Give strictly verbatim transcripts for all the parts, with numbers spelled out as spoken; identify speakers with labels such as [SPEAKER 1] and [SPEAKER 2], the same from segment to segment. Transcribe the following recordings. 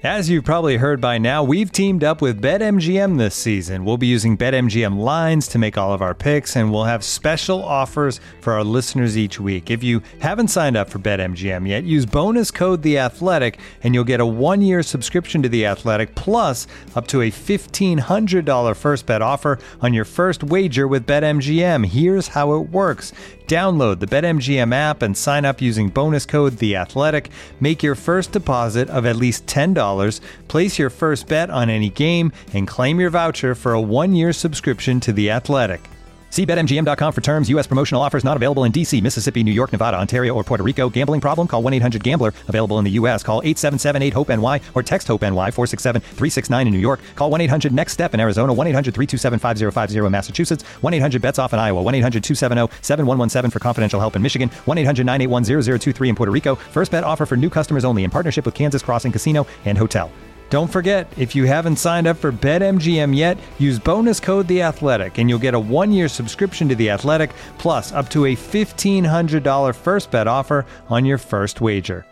[SPEAKER 1] As you've probably heard by now, we've teamed up with BetMGM this season. We'll be using BetMGM lines to make all of our picks, and we'll have special offers for our listeners each week. If you haven't signed up for BetMGM yet, use bonus code The Athletic, and you'll get a one-year subscription to The Athletic, plus up to a fifteen hundred dollars first bet offer on your first wager with BetMGM. Here's how it works. Download the BetMGM app and sign up using bonus code The Athletic. Make your first deposit of at least ten dollars, place your first bet on any game, and claim your voucher for a one-year subscription to The Athletic. See Bet M G M dot com for terms. U S promotional offers not available in D C, Mississippi, New York, Nevada, Ontario, or Puerto Rico. Gambling problem? Call one eight hundred gambler. Available in the U S. Call eight seven seven eight hope N Y or text HOPE-NY four six seven three six nine in New York. Call one eight hundred next step in Arizona. one eight hundred three two seven five zero five zero in Massachusetts. one eight hundred bets off in Iowa. one eight hundred two seven zero seven one one seven for confidential help in Michigan. one eight hundred nine eight one zero zero two three in Puerto Rico. First bet offer for new customers only in partnership with Kansas Crossing Casino and Hotel. Don't forget, if you haven't signed up for BetMGM yet, use bonus code The Athletic, and you'll get a one-year subscription to The Athletic, plus up to a fifteen hundred dollars first bet offer on your first wager.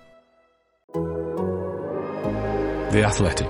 [SPEAKER 2] The Athletic.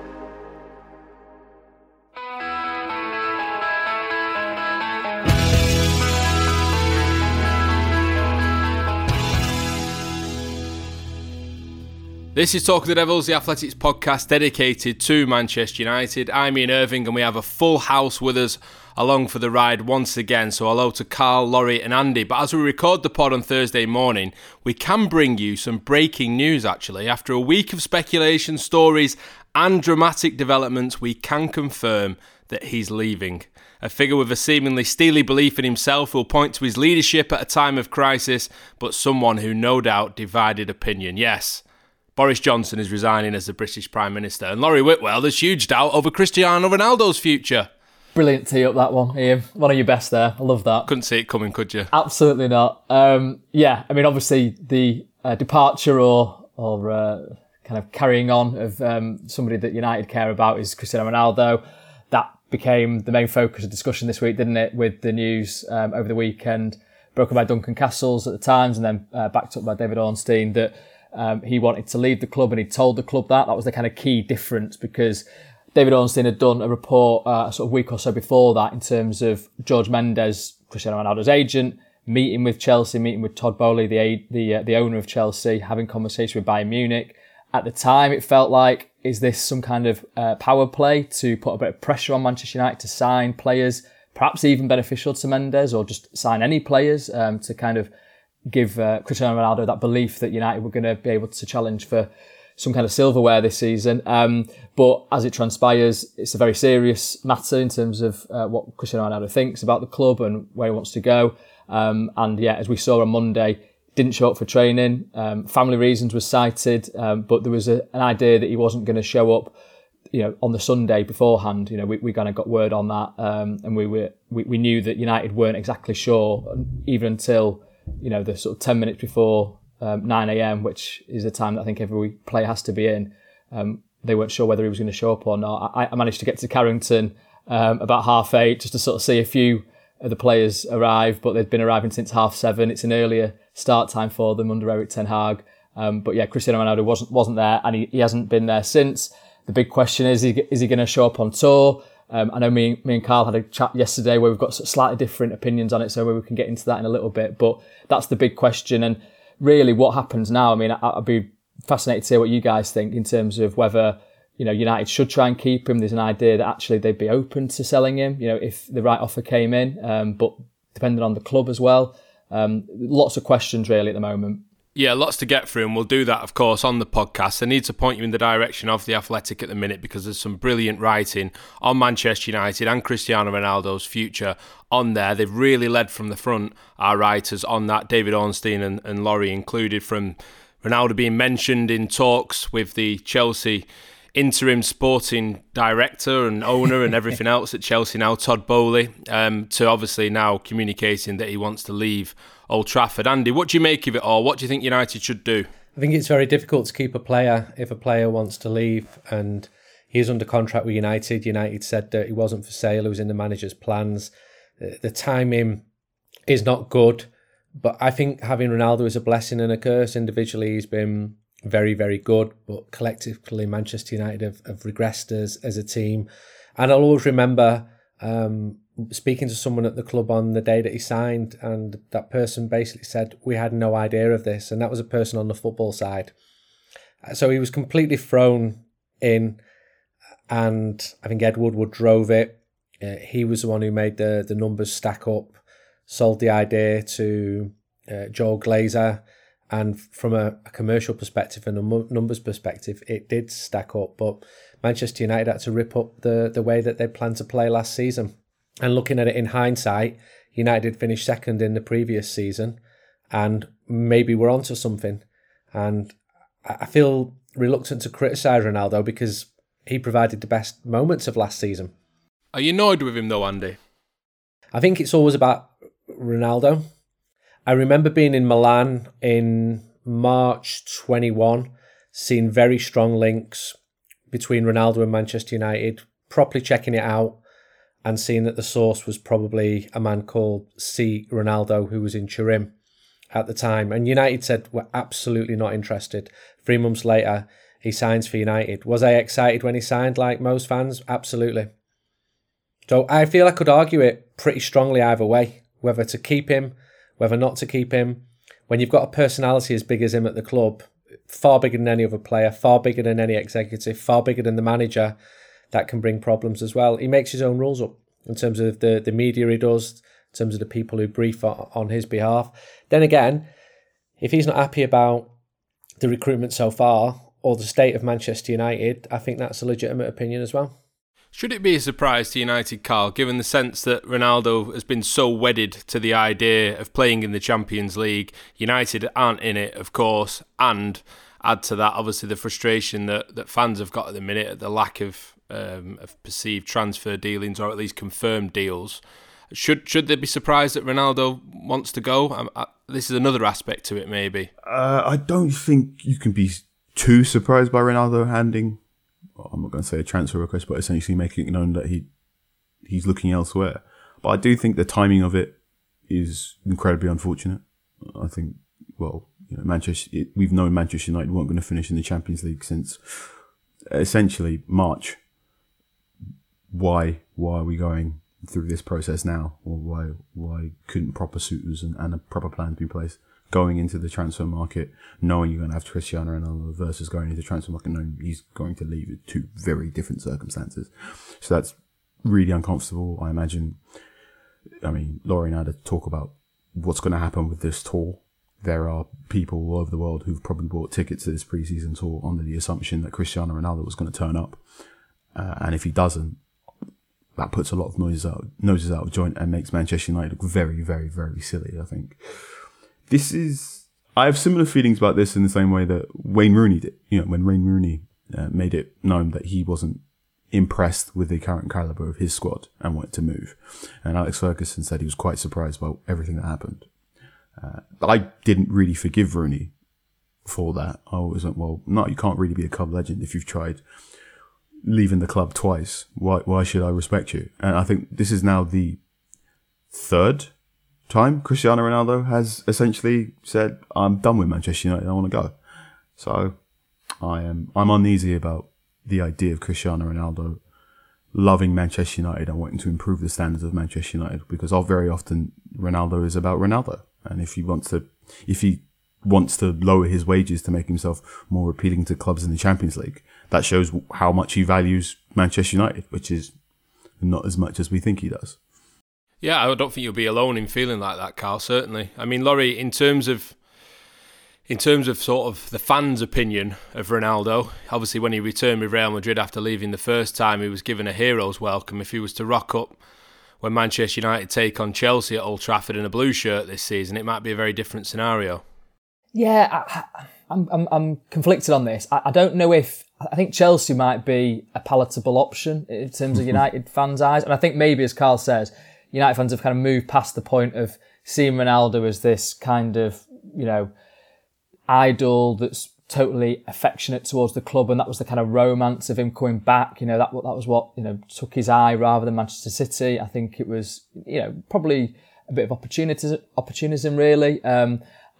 [SPEAKER 3] This is Talk of the Devils, the Athletics podcast dedicated to Manchester United. I'm Ian Irving, and we have a full house with us along for the ride once again. So hello to Carl, Laurie and Andy. But as we record the pod on Thursday morning, we can bring you some breaking news actually. After a week of speculation, stories and dramatic developments, we can confirm that he's leaving. A figure with a seemingly steely belief in himself will point to his leadership at a time of crisis, but someone who no doubt divided opinion. Yes, Boris Johnson is resigning as the British Prime Minister, and Laurie Whitwell, there's huge doubt over Cristiano Ronaldo's future.
[SPEAKER 4] Brilliant tee up that one, Ian. One of your best there. I love that.
[SPEAKER 3] Couldn't see it coming, could you?
[SPEAKER 4] Absolutely not. Um, yeah, I mean, obviously the uh, departure or or uh, kind of carrying on of um, somebody that United care about is Cristiano Ronaldo. That became the main focus of discussion this week, didn't it? With the news um, over the weekend, broken by Duncan Castles at the Times, and then uh, backed up by David Ornstein, that Um, he wanted to leave the club, and he told the club that. That was the kind of key difference, because David Ornstein had done a report uh, a sort of week or so before that in terms of George Mendes, Cristiano Ronaldo's agent, meeting with Chelsea, meeting with Todd Boehly, the the uh, the owner of Chelsea, having conversation with Bayern Munich. At the time, it felt like, is this some kind of uh, power play to put a bit of pressure on Manchester United to sign players, perhaps even beneficial to Mendes, or just sign any players um, to kind of give uh, Cristiano Ronaldo that belief that United were going to be able to challenge for some kind of silverware this season. Um, but as it transpires, it's a very serious matter in terms of uh, what Cristiano Ronaldo thinks about the club and where he wants to go. Um, and yeah, as we saw on Monday, didn't show up for training. Um, family reasons were cited, um, but there was a, an idea that he wasn't going to show up, you know, on the Sunday beforehand. You know, we, we kind of got word on that, um, and we were we, we knew that United weren't exactly sure even until, you know, the sort of ten minutes before um, nine a.m., which is the time that I think every player has to be in. Um, they weren't sure whether he was going to show up or not. I, I managed to get to Carrington um, about half eight just to sort of see a few of the players arrive, but they'd been arriving since half seven. It's an earlier start time for them under Erik ten Hag. Um, but yeah, Cristiano Ronaldo wasn't wasn't there, and he, he hasn't been there since. The big question is, is he, is he going to show up on tour? Um, I know me, me and Carl had a chat yesterday where we've got slightly different opinions on it, so we can get into that in a little bit. But that's the big question. And really, what happens now? I mean, I, I'd be fascinated to hear what you guys think in terms of whether, you know, United should try and keep him. There's an idea that actually they'd be open to selling him, you know, if the right offer came in, um, but depending on the club as well. Um, lots of questions really at the moment.
[SPEAKER 3] Yeah, lots to get through, and we'll do that, of course, on the podcast. I need to point you in the direction of The Athletic at the minute, because there's some brilliant writing on Manchester United and Cristiano Ronaldo's future on there. They've really led from the front, our writers, on that. David Ornstein and, and Laurie included, from Ronaldo being mentioned in talks with the Chelsea interim sporting director and owner and everything else at Chelsea now, Todd Boehly, um, to obviously now communicating that he wants to leave Old Trafford. Andy, what do you make of it all? What do you think United should do?
[SPEAKER 5] I think it's very difficult to keep a player if a player wants to leave, and he's under contract with United. United said that he wasn't for sale, he was in the manager's plans. The timing is not good, but I think having Ronaldo is a blessing and a curse. Individually, he's been very, very good, but collectively Manchester United have, have regressed as, as a team. And I'll always remember um, speaking to someone at the club on the day that he signed, and that person basically said, we had no idea of this. And that was a person on the football side. So he was completely thrown in, and I think Ed Woodward drove it. Uh, he was the one who made the, the numbers stack up, sold the idea to uh, Joel Glazer. And from a, a commercial perspective and a numbers perspective, it did stack up. But Manchester United had to rip up the, the way that they planned to play last season. And looking at it in hindsight, United finished second in the previous season, and maybe we're onto something. And I feel reluctant to criticise Ronaldo because he provided the best moments of last season.
[SPEAKER 3] Are you annoyed with him though, Andy?
[SPEAKER 5] I think it's always about Ronaldo. I remember being in Milan in March twenty-one, seeing very strong links between Ronaldo and Manchester United, properly checking it out and seeing that the source was probably a man called C. Ronaldo, who was in Turin at the time. And United said, we're absolutely not interested. Three months later, he signs for United. Was I excited when he signed, like most fans? Absolutely. So I feel I could argue it pretty strongly either way, whether to keep him, whether not to keep him. When you've got a personality as big as him at the club, far bigger than any other player, far bigger than any executive, far bigger than the manager, that can bring problems as well. He makes his own rules up in terms of the, the media he does, in terms of the people who brief on his behalf. Then again, if he's not happy about the recruitment so far or the state of Manchester United, I think that's a legitimate opinion as well.
[SPEAKER 3] Should it be a surprise to United, Carl, given the sense that Ronaldo has been so wedded to the idea of playing in the Champions League? United aren't in it, of course, and add to that, obviously, the frustration that, that fans have got at the minute at the lack of, um, of perceived transfer dealings, or at least confirmed deals. Should should they be surprised that Ronaldo wants to go? Um, uh, this is another aspect to it, maybe.
[SPEAKER 6] Uh, I don't think you can be too surprised by Ronaldo handing, well, I'm not going to say a transfer request, but essentially making it known that he he's looking elsewhere. But I do think the timing of it is incredibly unfortunate. I think, well, you know, Manchester. It, we've known Manchester United weren't going to finish in the Champions League since essentially March. Why? Why are we going through this process now? Or why? Why couldn't proper suitors and, and a proper plan be placed going into the transfer market, knowing you're going to have Cristiano Ronaldo versus going into the transfer market knowing he's going to leave at two very different circumstances? So that's really uncomfortable. I imagine. I mean, Laurie and I had to talk about what's going to happen with this tour. There are people all over the world who've probably bought tickets to this pre-season tour under the assumption that Cristiano Ronaldo was going to turn up. Uh, and if he doesn't, that puts a lot of noses out, noses out of joint and makes Manchester United look very, very, very silly, I think. This is... I have similar feelings about this in the same way that Wayne Rooney did. You know, when Wayne Rooney uh, made it known that he wasn't impressed with the current calibre of his squad and wanted to move. And Alex Ferguson said he was quite surprised about everything that happened. Uh, I didn't really forgive Rooney for that. I always went, well, no, you can't really be a club legend if you've tried leaving the club twice. Why why should I respect you? And I think this is now the third time Cristiano Ronaldo has essentially said, I'm done with Manchester United, I want to go. So I am I'm uneasy about the idea of Cristiano Ronaldo loving Manchester United and wanting to improve the standards of Manchester United, because very often Ronaldo is about Ronaldo. And if he wants to if he wants to lower his wages to make himself more appealing to clubs in the Champions League, that shows how much he values Manchester United, which is not as much as we think he does.
[SPEAKER 3] Yeah, I don't think you'll be alone in feeling like that, Carl, certainly. I mean, Laurie, in terms of in terms of sort of the fans' opinion of Ronaldo, obviously when he returned with Real Madrid after leaving the first time, he was given a hero's welcome. If he was to rock up when Manchester United take on Chelsea at Old Trafford in a blue shirt this season, it might be a very different scenario.
[SPEAKER 4] Yeah, I, I'm, I'm I'm conflicted on this. I, I don't know if I think Chelsea might be a palatable option in terms of United fans' eyes, and I think maybe, as Carl says, United fans have kind of moved past the point of seeing Ronaldo as this kind of, you know, idol that's totally affectionate towards the club, and that was the kind of romance of him coming back. You know, that that was what, you know, took his eye rather than Manchester City. I think it was, you know, probably a bit of opportunism, opportunism really. Um,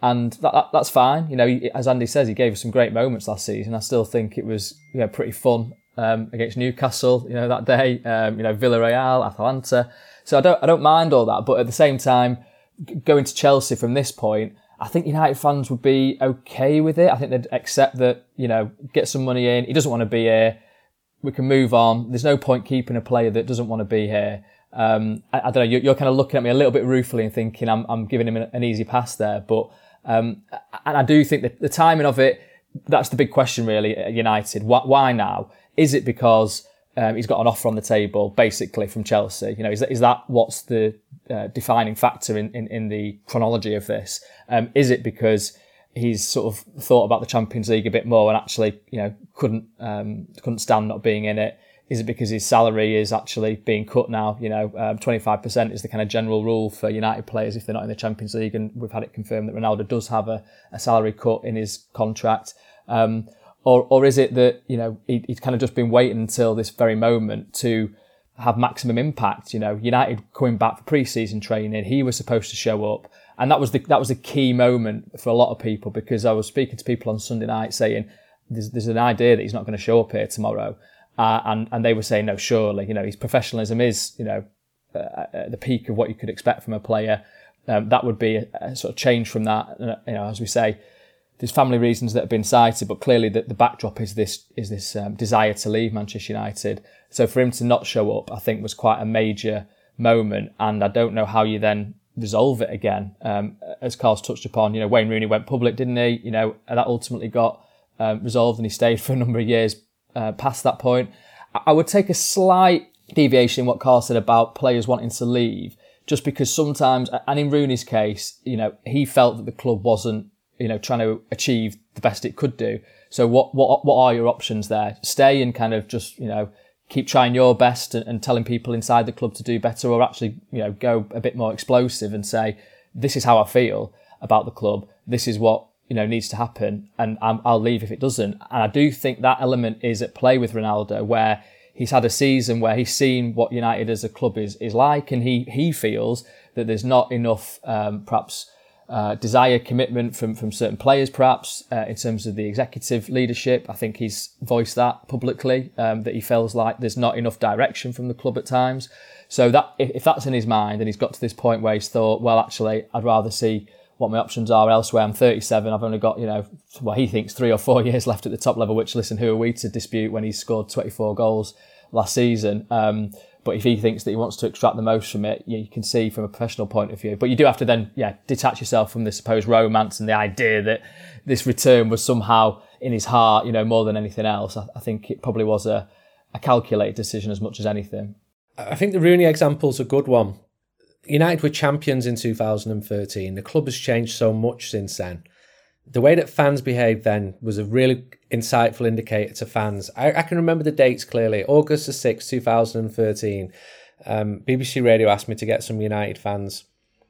[SPEAKER 4] And that, that, that's fine. You know, as Andy says, he gave us some great moments last season. I still think it was, you know, pretty fun um, against Newcastle, you know, that day, um, you know, Villarreal, Atalanta. So I don't, I don't mind all that. But at the same time, going to Chelsea from this point, I think United fans would be okay with it. I think they'd accept that, you know, get some money in. He doesn't want to be here. We can move on. There's no point keeping a player that doesn't want to be here. Um, I, I don't know. You're, you're kind of looking at me a little bit ruefully and thinking I'm, I'm giving him an, an easy pass there. But um, and I do think that the timing of it, that's the big question really at United. Why, why now? Is it because um, he's got an offer on the table, basically from Chelsea? You know, is that, is that what's the uh, defining factor in, in, in the chronology of this? Um, is it because he's sort of thought about the Champions League a bit more and actually, you know, couldn't um, couldn't stand not being in it? Is it because his salary is actually being cut now? You know, um, twenty-five percent is the kind of general rule for United players if they're not in the Champions League, and we've had it confirmed that Ronaldo does have a, a salary cut in his contract. Um, or or is it that, you know, he, he's kind of just been waiting until this very moment to have maximum impact? You know, United coming back for pre-season training, he was supposed to show up. And that was the that was the key moment for a lot of people, because I was speaking to people on Sunday night saying there's there's an idea that he's not going to show up here tomorrow, uh, and and they were saying no, surely, you know, his professionalism is, you know, uh, at the peak of what you could expect from a player. Um, that would be a, a sort of change from that. You know, as we say, there's family reasons that have been cited, but clearly the, the backdrop is this is this um, desire to leave Manchester United. So for him to not show up, I think, was quite a major moment, and I don't know how you then resolve it again. Um, as Carl's touched upon, you know, Wayne Rooney went public, didn't he? You know, and that ultimately got um, resolved, and he stayed for a number of years uh, past that point. I would take a slight deviation in what Carl said about players wanting to leave, just because sometimes, and in Rooney's case, you know, he felt that the club wasn't, you know, trying to achieve the best it could do. So what what what are your options there? Stay and kind of just, you know, keep trying your best and, and telling people inside the club to do better, or actually, you know, go a bit more explosive and say, this is how I feel about the club. This is what, you know, needs to happen, and I'm, I'll leave if it doesn't. And I do think that element is at play with Ronaldo, where he's had a season where he's seen what United as a club is is like, and he he feels that there's not enough, um, perhaps, Uh, desire, commitment from, from certain players, perhaps, uh, in terms of the executive leadership. I think he's voiced that publicly, um, that he feels like there's not enough direction from the club at times. So that if, if that's in his mind, and he's got to this point where he's thought, well, actually, I'd rather see what my options are elsewhere. I'm thirty-seven. I've only got, you know, well, he thinks three or four years left at the top level, which, listen, who are we to dispute when he scored twenty-four goals last season? Um, But if he thinks that he wants to extract the most from it, you can see from a professional point of view. But you do have to then, yeah, detach yourself from the supposed romance and the idea that this return was somehow in his heart, you know, more than anything else. I, I think it probably was a, a calculated decision as much as anything.
[SPEAKER 5] I think the Rooney example's a good one. United were champions in two thousand thirteen. The club has changed so much since then. The way that fans behaved then was a really insightful indicator to fans. I, I can remember the dates clearly. August the sixth, two thousand thirteen. Um, B B C Radio asked me to get some United fans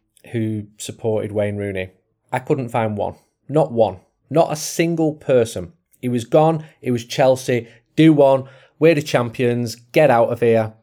[SPEAKER 5] who supported Wayne Rooney. I couldn't find one. Not one. Not a single person. He was gone. It was Chelsea. Do one. We're the champions. Get out of here.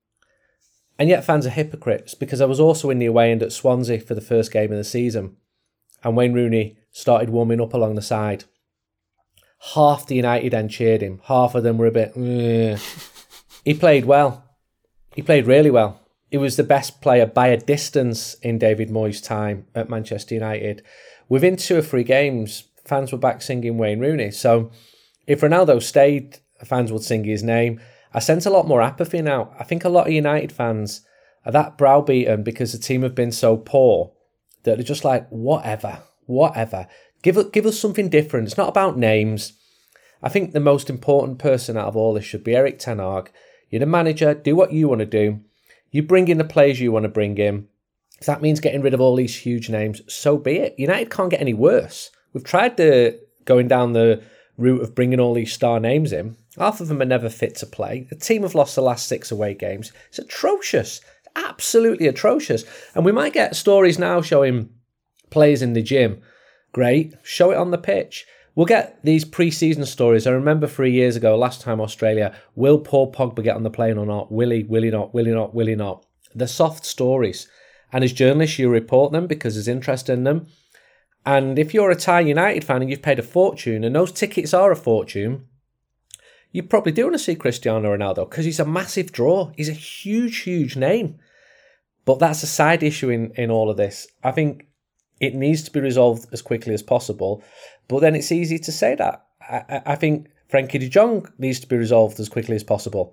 [SPEAKER 5] And yet fans are hypocrites, because I was also in the away end at Swansea for the first game of the season. And Wayne Rooney started warming up along the side. Half the United end cheered him. Half of them were a bit, Ugh. He played well. He played really well. He was the best player by a distance in David Moyes' time at Manchester United. Within two or three games, fans were back singing Wayne Rooney. So if Ronaldo stayed, fans would sing his name. I sense a lot more apathy now. I think a lot of United fans are that browbeaten because the team have been so poor that they're just like, whatever, whatever. Give, give us something different. It's not about names. I think the most important person out of all this should be Erik ten Hag. You're the manager. Do what you want to do. You bring in the players you want to bring in. If that means getting rid of all these huge names, so be it. United can't get any worse. We've tried the going down the route of bringing all these star names in. Half of them are never fit to play. The team have lost the last six away games. It's atrocious. Absolutely atrocious. And we might get stories now showing players in the gym. Great. Show it on the pitch. We'll get these pre-season stories. I remember three years ago, last time Australia, will Paul Pogba get on the plane or not? Will he, will he not, will he not, will he not? They're soft stories. And as journalists, you report them because there's interest in them. And if you're a Thai United fan and you've paid a fortune, and those tickets are a fortune, you probably do want to see Cristiano Ronaldo because he's a massive draw. He's a huge, huge name. But that's a side issue in, in all of this. I think it needs to be resolved as quickly as possible. But then it's easy to say that. I, I think Frankie de Jong needs to be resolved as quickly as possible.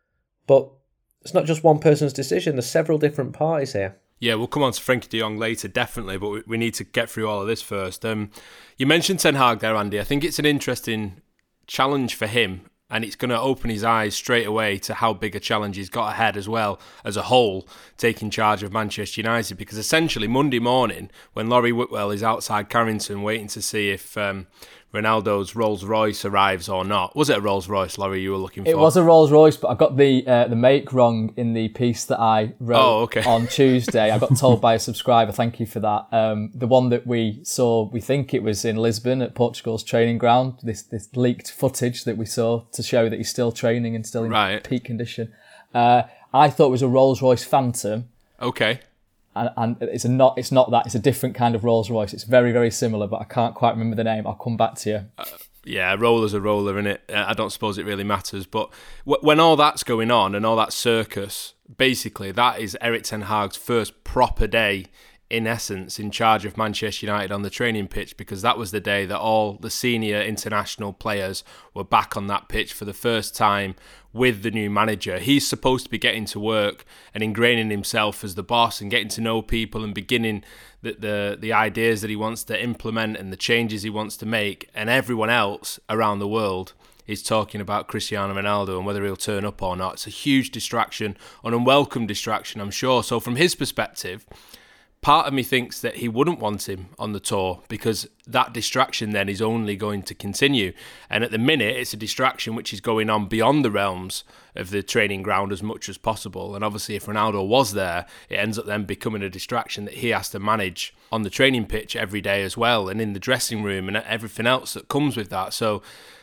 [SPEAKER 5] But it's not just one person's decision. There's several different parties here.
[SPEAKER 3] Yeah, we'll come on to Frankie de Jong later, definitely, but we, we need to get through all of this first. Um, you mentioned Ten Hag there, Andy. I think it's an interesting challenge for him, and it's going to open his eyes straight away to how big a challenge he's got ahead as well, as a whole, taking charge of Manchester United. Because essentially, Monday morning, when Laurie Whitwell is outside Carrington waiting to see if um, Ronaldo's Rolls Royce arrives or not. Was it a Rolls Royce, Laurie, you were looking for?
[SPEAKER 4] It was a Rolls Royce, but I got the uh, the make wrong in the piece that I wrote
[SPEAKER 3] oh, okay.
[SPEAKER 4] on Tuesday. I got told by a subscriber, thank you for that. Um, the one that we saw, we think it was in Lisbon at Portugal's training ground, this this leaked footage that we saw to show that he's still training and still in
[SPEAKER 3] right.
[SPEAKER 4] peak condition. Uh, I thought it was a Rolls Royce Phantom.
[SPEAKER 3] Okay.
[SPEAKER 4] And, and it's a not it's not that, it's a different kind of Rolls Royce. It's very, very similar, but I can't quite remember the name. I'll come back to you.
[SPEAKER 3] Uh, yeah, a roller's a roller, innit? Uh, I don't suppose it really matters. But w- when all that's going on and all that circus, basically that is Erik ten Hag's first proper day, in essence, in charge of Manchester United on the training pitch, because that was the day that all the senior international players were back on that pitch for the first time with the new manager. He's supposed to be getting to work and ingraining himself as the boss and getting to know people and beginning the, the, the ideas that he wants to implement and the changes he wants to make. And everyone else around the world is talking about Cristiano Ronaldo and whether he'll turn up or not. It's a huge distraction, an unwelcome distraction, I'm sure. So from his perspective, part of me thinks that he wouldn't want him on the tour because that distraction then is only going to continue. And at the minute, it's a distraction which is going on beyond the realms of the training ground as much as possible. And obviously, if Ronaldo was there, it ends up then becoming a distraction that he has to manage on the training pitch every day as well, and in the dressing room and everything else that comes with that. So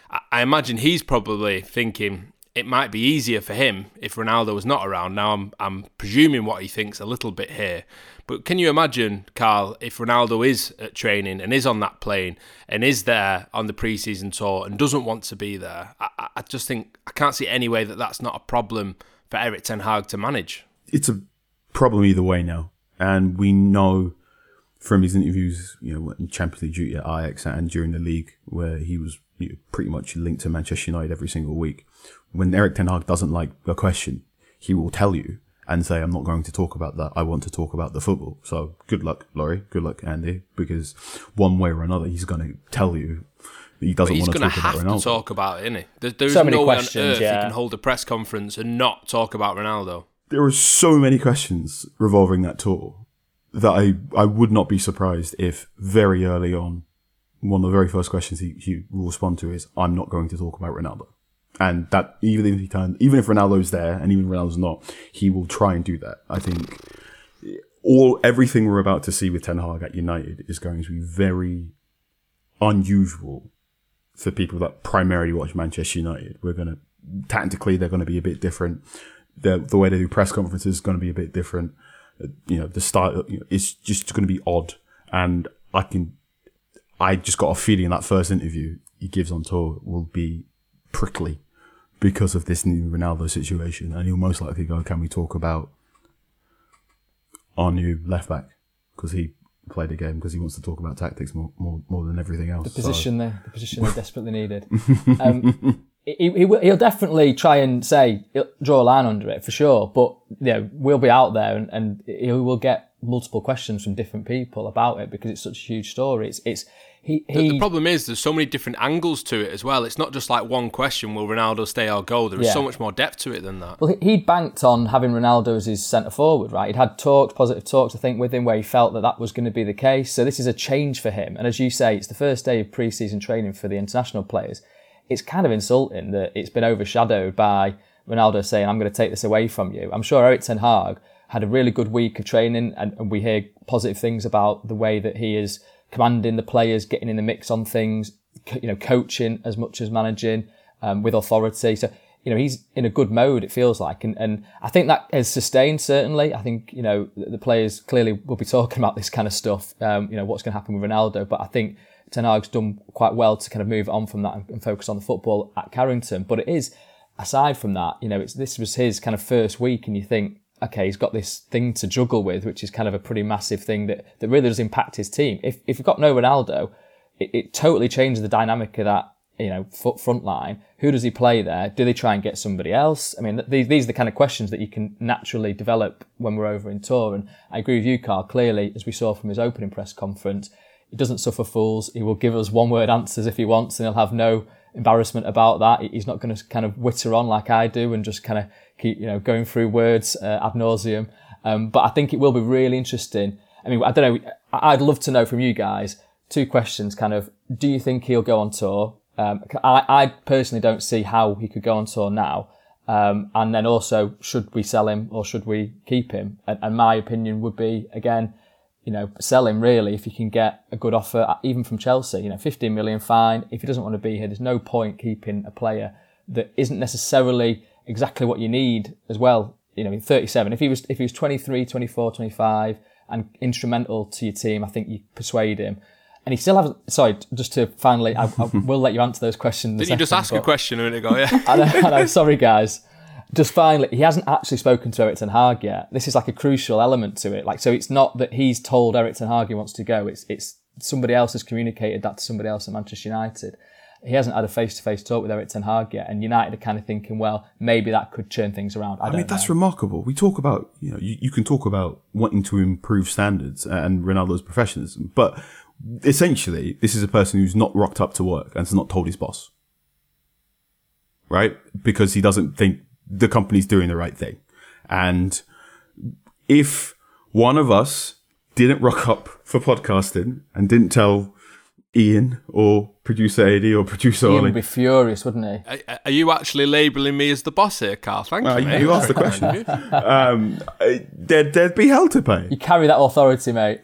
[SPEAKER 3] I imagine he's probably thinking it might be easier for him if Ronaldo was not around. Now, I'm I'm presuming what he thinks a little bit here. But can you imagine, Carl, if Ronaldo is at training and is on that plane and is there on the pre-season tour and doesn't want to be there? I, I just think I can't see any way that that's not a problem for Erik ten Hag to manage.
[SPEAKER 6] It's a problem either way now. And we know from his interviews, you know, in Champions League duty at Ajax and during the league, where he was, you know, pretty much linked to Manchester United every single week. When Erik ten Hag doesn't like a question, he will tell you and say, I'm not going to talk about that. I want to talk about the football. So good luck, Laurie. Good luck, Andy. Because one way or another, he's going to tell you that he doesn't want to talk about Ronaldo.
[SPEAKER 3] He's going to have to talk about it, isn't he? There, there's
[SPEAKER 4] so
[SPEAKER 3] no
[SPEAKER 4] way on earth
[SPEAKER 3] yeah. he can hold a press conference and not talk about Ronaldo.
[SPEAKER 6] There are so many questions revolving that tour that I, I would not be surprised if very early on, one of the very first questions he, he will respond to is, I'm not going to talk about Ronaldo. And that even if he turns, even if Ronaldo's there and even Ronaldo's not, he will try and do that. I think all everything we're about to see with Ten Hag at United is going to be very unusual for people that primarily watch Manchester United. We're going to tactically, they're going to be a bit different. The the way they do press conferences is going to be a bit different. You know, the style, you know, it's just going to be odd. And I can, I just got a feeling that first interview he gives on tour will be prickly because of this new Ronaldo situation, and he'll most likely go, can we talk about our new left back, because he played a game, because he wants to talk about tactics more more, more than everything else.
[SPEAKER 4] The position so. there, the position they desperately needed. Um, he, he, he'll definitely try and say, he'll draw a line under it for sure, but you know, we'll be out there and, and he will get multiple questions from different people about it because it's such a huge story. It's it's He, he,
[SPEAKER 3] the, the problem is there's so many different angles to it as well. It's not just like one question, will Ronaldo stay or go? There is
[SPEAKER 4] yeah.
[SPEAKER 3] so much more depth to it than that.
[SPEAKER 4] Well, he'd banked on having Ronaldo as his centre forward, right? He'd had talks, positive talks, I think, with him where he felt that that was going to be the case. So this is a change for him. And as you say, it's the first day of pre-season training for the international players. It's kind of insulting that it's been overshadowed by Ronaldo saying, I'm going to take this away from you. I'm sure Erik ten Hag had a really good week of training, and, and we hear positive things about the way that he is commanding the players, getting in the mix on things, you know, coaching as much as managing um, with authority. So you know, he's in a good mode, it feels like. And, and I think that is sustained, certainly. I think, you know, the players clearly will be talking about this kind of stuff, um, you know, what's going to happen with Ronaldo. But I think Ten Hag's done quite well to kind of move on from that and, and focus on the football at Carrington. But it is, aside from that, you know, it's this was his kind of first week, and you think, okay, he's got this thing to juggle with, which is kind of a pretty massive thing that, that really does impact his team. If if you've got no Ronaldo, it, it totally changes the dynamic of that, you know, front line. Who does he play there? Do they try and get somebody else? I mean, these, these are the kind of questions that you can naturally develop when we're over in tour. And I agree with you, Carl. Clearly, as we saw from his opening press conference, he doesn't suffer fools. He will give us one-word answers if he wants, and he'll have no embarrassment about that. He's not going to kind of witter on like I do and just kind of keep, you know, going through words uh, ad nauseum. Um, but I think it will be really interesting. I mean, I don't know. I'd love to know from you guys, two questions kind of, do you think he'll go on tour? Um, I, I personally don't see how he could go on tour now. Um, and then also, should we sell him or should we keep him? And, and my opinion would be, again, you know, sell him really if you can get a good offer, even from Chelsea. You know, fifteen million fine. If he doesn't want to be here, there's no point keeping a player that isn't necessarily exactly what you need as well. You know, thirty-seven. If he was, if he was twenty-three, twenty-four, twenty-five and instrumental to your team, I think you persuade him. And he still hasn't, sorry, just to finally, I, I will let you answer those questions.
[SPEAKER 3] Didn't you just ask a question a minute ago, yeah?
[SPEAKER 4] I know, I know, sorry guys. Just finally, he hasn't actually spoken to Erik ten Hag yet. This is like a crucial element to it. Like, so it's not that he's told Erik ten Hag he wants to go. It's it's somebody else has communicated that to somebody else at Manchester United. He hasn't had a face-to-face talk with Erik ten Hag yet, and United are kind of thinking, well, maybe that could turn things around. I,
[SPEAKER 6] I
[SPEAKER 4] don't
[SPEAKER 6] mean, that's
[SPEAKER 4] know.
[SPEAKER 6] remarkable. We talk about, you know, you, you can talk about wanting to improve standards and Ronaldo's professionalism, but essentially, this is a person who's not rocked up to work and has not told his boss, right? Because he doesn't think the company's doing the right thing. And if one of us didn't rock up for podcasting and didn't tell Ian or producer A D or producer
[SPEAKER 4] Ian
[SPEAKER 6] Ollie,
[SPEAKER 4] would be furious, wouldn't he?
[SPEAKER 3] Are, are you actually labelling me as the boss here, Carl? Thank
[SPEAKER 6] well,
[SPEAKER 3] you, mate.
[SPEAKER 6] you asked the question. um, there'd, there'd be hell to pay.
[SPEAKER 4] You carry that authority, mate.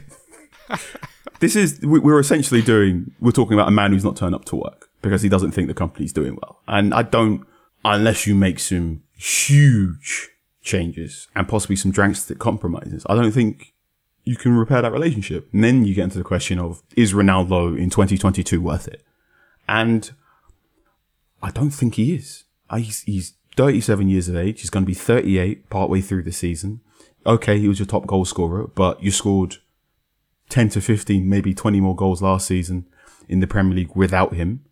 [SPEAKER 6] This is, we're essentially doing, we're talking about a man who's not turned up to work because he doesn't think the company's doing well. And I don't, unless you make some huge changes and possibly some drastic compromises, I don't think you can repair that relationship. And then you get into the question of, is Ronaldo in twenty twenty-two worth it? And I don't think he is. He's, he's thirty-seven years of age. He's going to be thirty-eight partway through the season. Okay, he was your top goal scorer, but you scored ten to fifteen, maybe twenty more goals last season in the Premier League without him.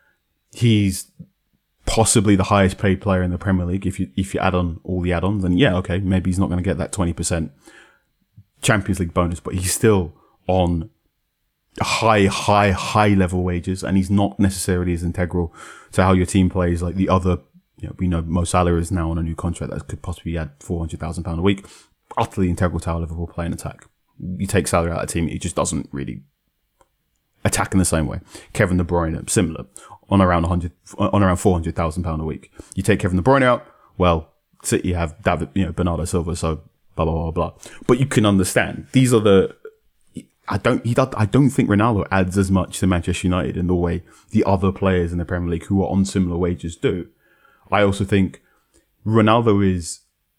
[SPEAKER 6] He's possibly the highest paid player in the Premier League if you if you add on all the add-ons. And yeah, okay, maybe he's not going to get that twenty percent Champions League bonus, but he's still on high, high, high level wages, and he's not necessarily as integral to how your team plays like the other. You know, we know Mo Salah is now on a new contract that could possibly add four hundred thousand pounds a week. Utterly integral to how Liverpool play and attack. You take Salah out of the team, he just doesn't really attack in the same way. Kevin De Bruyne, similar, on around one hundred, on around four hundred thousand pounds a week. You take Kevin De Bruyne out, well, City have David, you know, Bernardo Silva, so blah, blah, blah, blah. But you can understand, these are the, I don't, he, I don't think Ronaldo adds as much to Manchester United in the way the other players in the Premier League who are on similar wages do. I also think Ronaldo is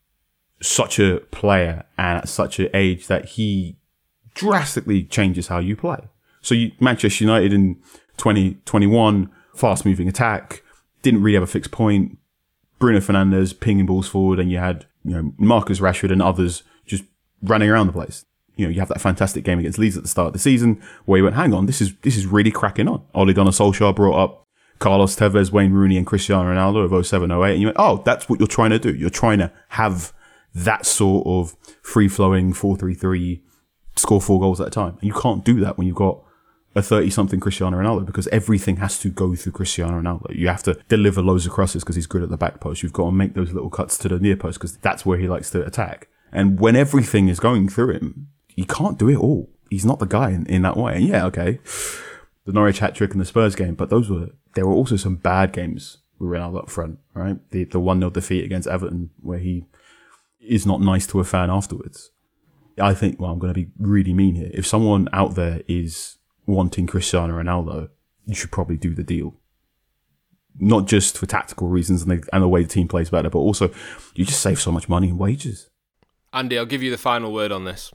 [SPEAKER 6] such a player and at such an age that he drastically changes how you play. So you, Manchester United in twenty twenty-one, fast moving attack, didn't really have a fixed point. Bruno Fernandes pinging balls forward, and you had, you know, Marcus Rashford and others just running around the place. You know, you have that fantastic game against Leeds at the start of the season where you went, hang on, this is this is really cracking on. Ole Gunnar Solskjaer brought up Carlos Tevez, Wayne Rooney and Cristiano Ronaldo of oh seven oh eight, and you went, oh, that's what you're trying to do. You're trying to have that sort of free-flowing four three three, score four goals at a time. And you can't do that when you've got a thirty-something Cristiano Ronaldo, because everything has to go through Cristiano Ronaldo. You have to deliver loads of crosses because he's good at the back post. You've got to make those little cuts to the near post because that's where he likes to attack. And when everything is going through him, you can't do it all. He's not the guy in, in that way. And yeah, okay, the Norwich hat-trick and the Spurs game, but those were, there were also some bad games with Ronaldo up front, right? The the one nil defeat against Everton where he is not nice to a fan afterwards. I think, well, I'm going to be really mean here. If someone out there is wanting Cristiano Ronaldo, you should probably do the deal. not just for tactical reasons and the, and the way the team plays better, but also you just save so much money in wages.
[SPEAKER 3] Andy, I'll give you the final word on this.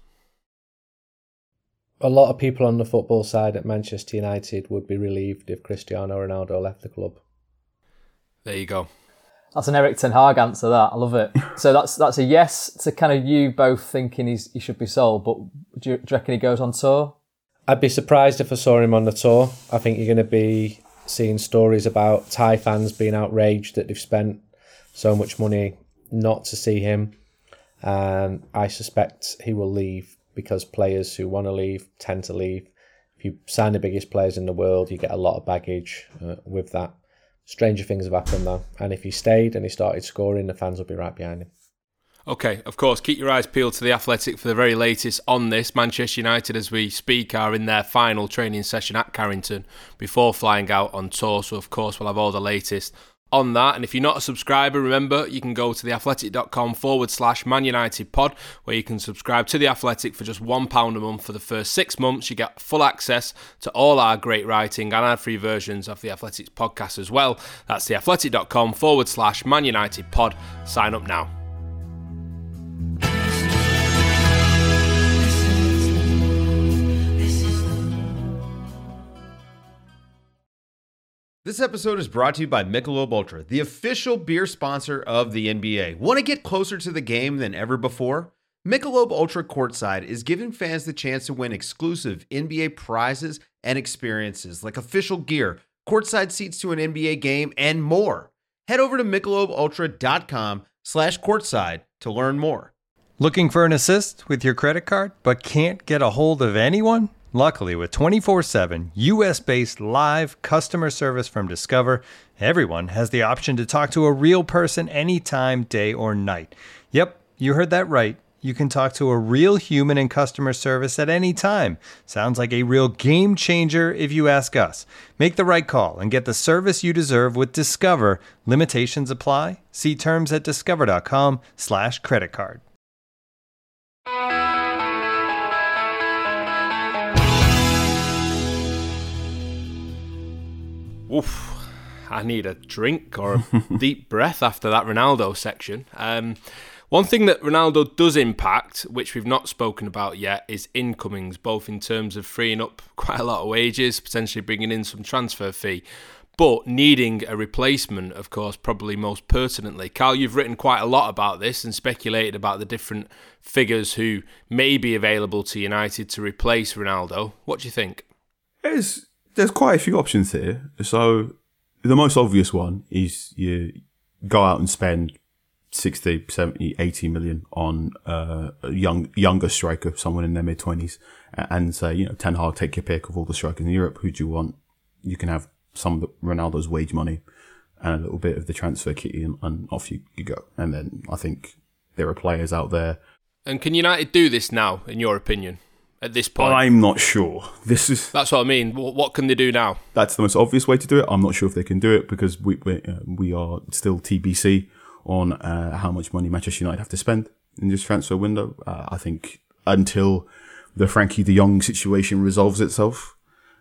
[SPEAKER 5] A lot of people on the football side at Manchester United would be relieved if Cristiano Ronaldo left the club.
[SPEAKER 3] There you go.
[SPEAKER 4] That's an Erik ten Hag answer, that. I love it. So that's that's a yes to kind of you both thinking he's, he should be sold, but do you, do you reckon he goes on tour?
[SPEAKER 5] I'd be surprised if I saw him on the tour. I think you're going to be seeing stories about Thai fans being outraged that they've spent so much money not to see him. And I suspect he will leave because players who want to leave tend to leave. If you sign the biggest players in the world, you get a lot of baggage uh, with that. Stranger things have happened though. And if he stayed and he started scoring, the fans will be right behind him.
[SPEAKER 3] Okay, of course, keep your eyes peeled to The Athletic for the very latest on this. Manchester United, as we speak, are in their final training session at Carrington before flying out on tour. So, of course, we'll have all the latest on that. And if you're not a subscriber, remember, you can go to theathletic.com forward slash Man United pod, where you can subscribe to The Athletic for just one pound a month for the first six months. You get full access to all our great writing and ad-free versions of The Athletic's podcast as well. That's theathletic.com forward slash Man United pod. Sign up now.
[SPEAKER 7] This episode is brought to you by Michelob Ultra, the official beer sponsor of the N B A. Want to get closer to the game than ever before? Michelob Ultra Courtside is giving fans the chance to win exclusive N B A prizes and experiences like official gear, courtside seats to an N B A game, and more. Head over to michelobultra.com slash courtside to learn more.
[SPEAKER 1] Looking for an assist with your credit card but can't get a hold of anyone? Luckily, with twenty-four seven U S-based live customer service from Discover, everyone has the option to talk to a real person anytime, day or night. Yep, you heard that right. You can talk to a real human in customer service at any time. Sounds like a real game changer if you ask us. Make the right call and get the service you deserve with Discover. Limitations apply. See terms at discover.com slash credit card.
[SPEAKER 3] Oof, I need a drink or a deep breath after that Ronaldo section. Um, one thing that Ronaldo does impact, which we've not spoken about yet, is incomings, both in terms of freeing up quite a lot of wages, potentially bringing in some transfer fee, but needing a replacement, of course, probably most pertinently. Carl, you've written quite a lot about this and speculated about the different figures who may be available to United to replace Ronaldo. What do you think?
[SPEAKER 6] It's... There's quite a few options here. So the most obvious one is you go out and spend sixty, seventy, eighty million on uh, a young, younger striker, someone in their mid-twenties, and say, you know, Ten Hag, take your pick of all the strikers in Europe. Who do you want? You can have some of the, Ronaldo's wage money and a little bit of the transfer kitty, and, and off you, you go. And then I think there are players out there.
[SPEAKER 3] And can United do this now, in your opinion? At this point,
[SPEAKER 6] I'm not sure. This is
[SPEAKER 3] that's what I mean. What can they do now?
[SPEAKER 6] That's the most obvious way to do it. I'm not sure if they can do it because we we, uh, we are still T B C on uh, how much money Manchester United have to spend in this transfer window. Uh, I think until the Frankie de Jong situation resolves itself,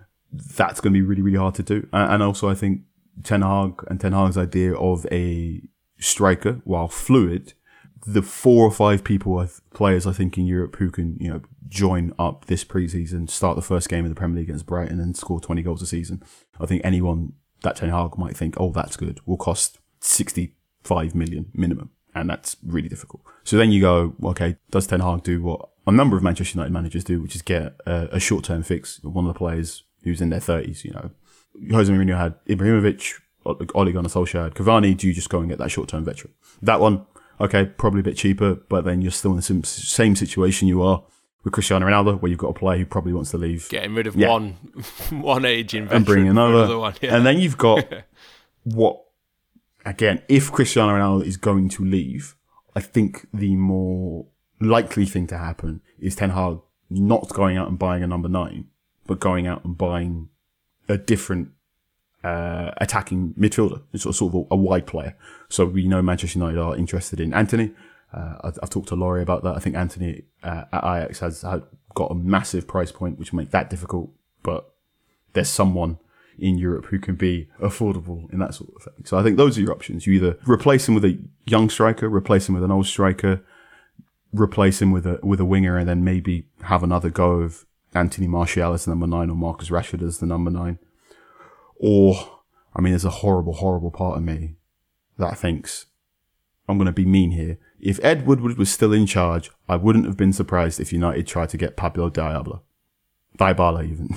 [SPEAKER 6] that's going to be really really hard to do. Uh, and also, I think Ten Hag and Ten Hag's idea of a striker, while fluid, the four or five people, players I think in Europe who can, you know, join up this preseason, start the first game in the Premier League against Brighton and score twenty goals a season. I think anyone that Ten Hag might think, oh, that's good, will cost sixty-five million minimum. And that's really difficult. So then you go, okay, does Ten Hag do what a number of Manchester United managers do, which is get a, a short-term fix of one of the players who's in their thirties, you know. Jose Mourinho had Ibrahimovic, Ole Gunnar Solskjaer had Cavani. Do you just go and get that short-term veteran? That one, okay, probably a bit cheaper, but then you're still in the same situation you are with Cristiano Ronaldo, where you've got a player who probably wants to leave.
[SPEAKER 3] Getting rid of
[SPEAKER 6] yeah.
[SPEAKER 3] one one aging veteran
[SPEAKER 6] and bring another.
[SPEAKER 3] another one. Yeah.
[SPEAKER 6] And then you've got what, again, if Cristiano Ronaldo is going to leave, I think the more likely thing to happen is Ten Hag not going out and buying a number nine, but going out and buying a different Uh, attacking midfielder, sort of, sort of a, a wide player. So we know Manchester United are interested in Antony. Uh, I've, I've talked to Laurie about that. I think Antony uh, at Ajax has, has got a massive price point, which will make that difficult. But there's someone, in Europe who can be affordable in that sort of thing. So I think those are your options. You either replace him with a young striker, replace him with an old striker, replace him with a with a winger, and then maybe have another go of Anthony Martial as the number nine or Marcus Rashford as the number nine. Or, I mean, there's a horrible, horrible part of me that thinks, I'm going to be mean here, if Ed Woodward was still in charge, I wouldn't have been surprised if United tried to get Pablo Diablo. Dybala even.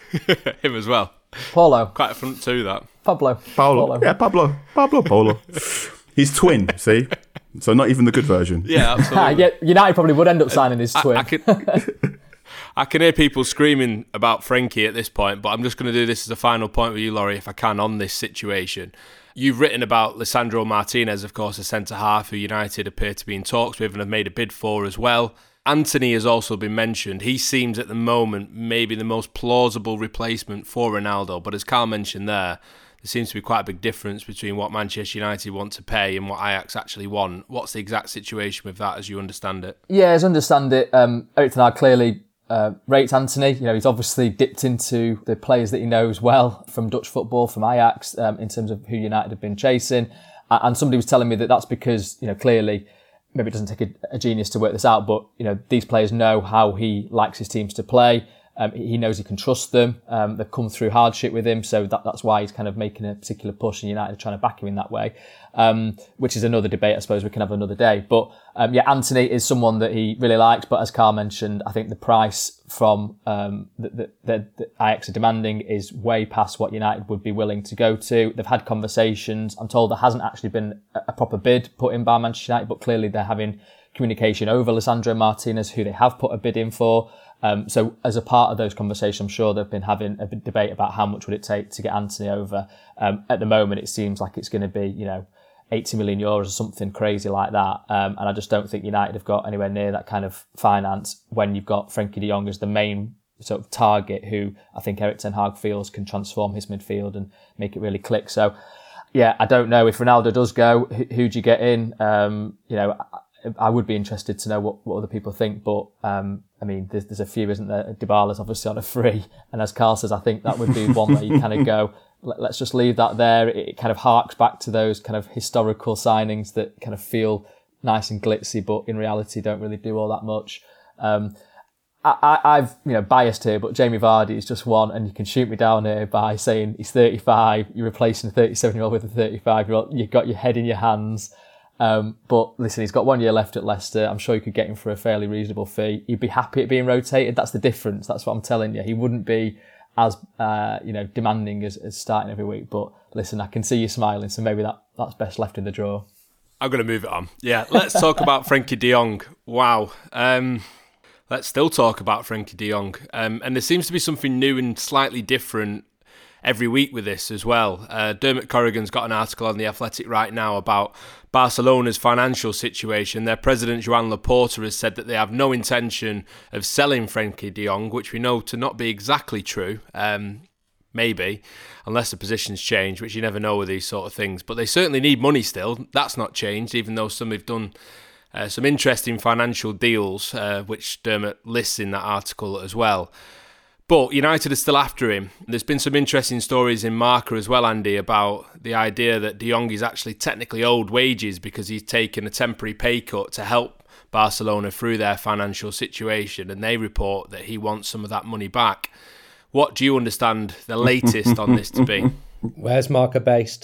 [SPEAKER 3] Him as well.
[SPEAKER 4] Paulo.
[SPEAKER 3] Quite a front two, that.
[SPEAKER 4] Pablo.
[SPEAKER 6] Paulo.
[SPEAKER 4] Paulo.
[SPEAKER 6] Yeah, Pablo. Pablo Paulo. He's twin, see? So not even the good version.
[SPEAKER 3] Yeah, absolutely.
[SPEAKER 4] yeah, United probably would end up signing his twin.
[SPEAKER 3] I, I, can, I can hear people screaming about Frenkie at this point, but I'm just going to do this as a final point with you, Laurie, if I can, on this situation. You've written about Lisandro Martinez, of course, a centre-half who United appear to be in talks with and have made a bid for as well. Anthony has also been mentioned. He seems at the moment maybe the most plausible replacement for Ronaldo, but as Carl mentioned there, there seems to be quite a big difference between what Manchester United want to pay and what Ajax actually want. What's the exact situation with that as you understand it?
[SPEAKER 4] Yeah, as I understand it, um, Erik ten Hag clearly uh, rates Anthony. You know, he's obviously dipped into the players that he knows well from Dutch football, from Ajax, um, in terms of who United have been chasing. And somebody was telling me that that's because, you know, clearly, maybe it doesn't take a, a genius to work this out, but, you know, these players know how he likes his teams to play. Um, he knows he can trust them. Um, they've come through hardship with him, so that, that's why he's kind of making a particular push, and United are trying to back him in that way, um, which is another debate I suppose we can have another day. But um, yeah, Anthony is someone that he really likes, but as Carl mentioned, I think the price from um, that the, the, the Ajax are demanding is way past what United would be willing to go to. They've had conversations. I'm told there hasn't actually been a proper bid put in by Manchester United, but clearly they're having communication over Lisandro Martinez, who they have put a bid in for. Um, so as a part of those conversations, I'm sure they've been having a debate about how much would it take to get Anthony over. Um, at the moment, it seems like it's going to be, you know, eighty million euros or something crazy like that. Um, and I just don't think United have got anywhere near that kind of finance when you've got Frenkie de Jong as the main sort of target, who I think Erik ten Hag feels can transform his midfield and make it really click. So, yeah, I don't know if Ronaldo does go, who, who do you get in? Um, you know, I, I would be interested to know what, what other people think, but um, I mean, there's, there's a few, isn't there? Dybala's obviously on a free, and as Carl says, I think that would be one where you kind of go, Let, let's just leave that there. It, it kind of harks back to those kind of historical signings that kind of feel nice and glitzy, but in reality don't really do all that much. Um, I, I, I've you know biased here, but Jamie Vardy is just one, and you can shoot me down here by saying he's thirty-five. You're replacing a thirty-seven-year-old with a thirty-five-year-old. You've got your head in your hands. Um, but listen, he's got one year left at Leicester. I'm sure you could get him for a fairly reasonable fee. You'd be happy at being rotated. That's the difference. That's what I'm telling you. He wouldn't be as uh, you know demanding as, as starting every week. But listen, I can see you smiling, so maybe that, that's best left in the drawer.
[SPEAKER 3] I'm going to move it on. Yeah, let's talk about Frenkie de Jong. Wow. Um, let's still talk about Frenkie de Jong. Um, and there seems to be something new and slightly different every week with this as well. Uh, Dermot Corrigan's got an article on The Athletic right now about Barcelona's financial situation. Their president, Joan Laporta, has said that they have no intention of selling Frenkie de Jong, which we know to not be exactly true. Um, maybe, unless the positions change, which you never know with these sort of things. But they certainly need money still. That's not changed, even though some have done uh, some interesting financial deals, uh, which Dermot lists in that article as well. But United are still after him. There's been some interesting stories in Marca as well, Andy, about the idea that de Jong is actually technically owed wages because he's taken a temporary pay cut to help Barcelona through their financial situation, and they report that he wants some of that money back. What do you understand the latest on this to be?
[SPEAKER 5] Where's Marca based?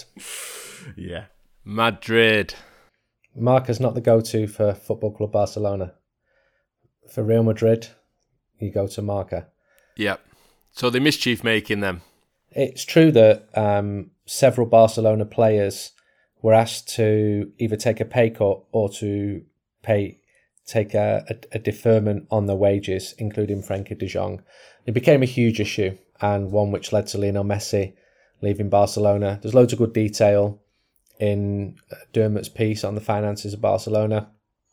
[SPEAKER 6] Yeah.
[SPEAKER 3] Madrid.
[SPEAKER 5] Marca's not the go-to for Football Club Barcelona. For Real Madrid, you go to Marca.
[SPEAKER 3] Yep. So they're mischief making them.
[SPEAKER 5] It's true that um, several Barcelona players were asked to either take a pay cut or to pay take a, a, a deferment on their wages, including Frenkie de Jong. It became a huge issue and one which led to Lionel Messi leaving Barcelona. There's loads of good detail in Dermot's piece on the finances of Barcelona.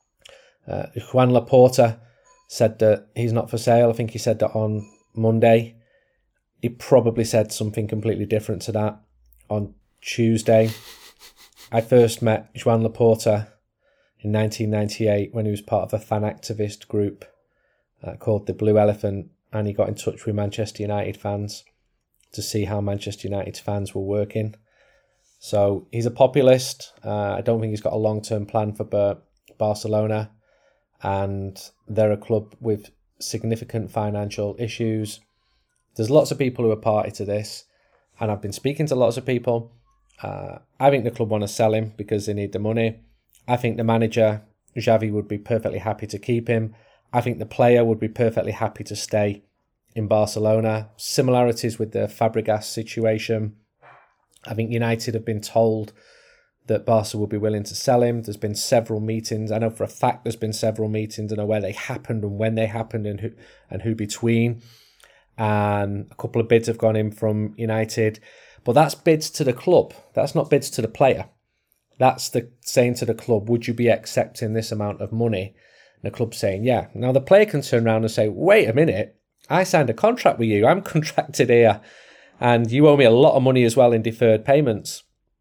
[SPEAKER 5] Uh, Joan Laporta said that he's not for sale. I think he said that on Monday. He probably said something completely different to that on Tuesday. I first met Joan Laporta in nineteen ninety-eight when he was part of a fan activist group uh, called the Blue Elephant, and he got in touch with Manchester United fans to see how Manchester United's fans were working. So he's a populist. Uh, I don't think he's got a long-term plan for Bar- Barcelona. And they're a club with significant financial issues. There's lots of people who are party to this. And I've been speaking to lots of people. Uh, I think the club want to sell him because they need the money. I think the manager, Xavi, would be perfectly happy to keep him. I think the player would be perfectly happy to stay in Barcelona. Similarities with the Fabregas situation. I think United have been told that Barca will be willing to sell him. There's been several meetings. I know for a fact there's been several meetings. I know where they happened and when they happened and who and who between. And a couple of bids have gone in from United. But that's bids to the club. That's not bids to the player. That's the saying to the club, would you be accepting this amount of money? And the club saying, yeah. Now the player can turn around and say, wait a minute, I signed a contract with you. I'm contracted here. And you owe me a lot of money as well in deferred payments.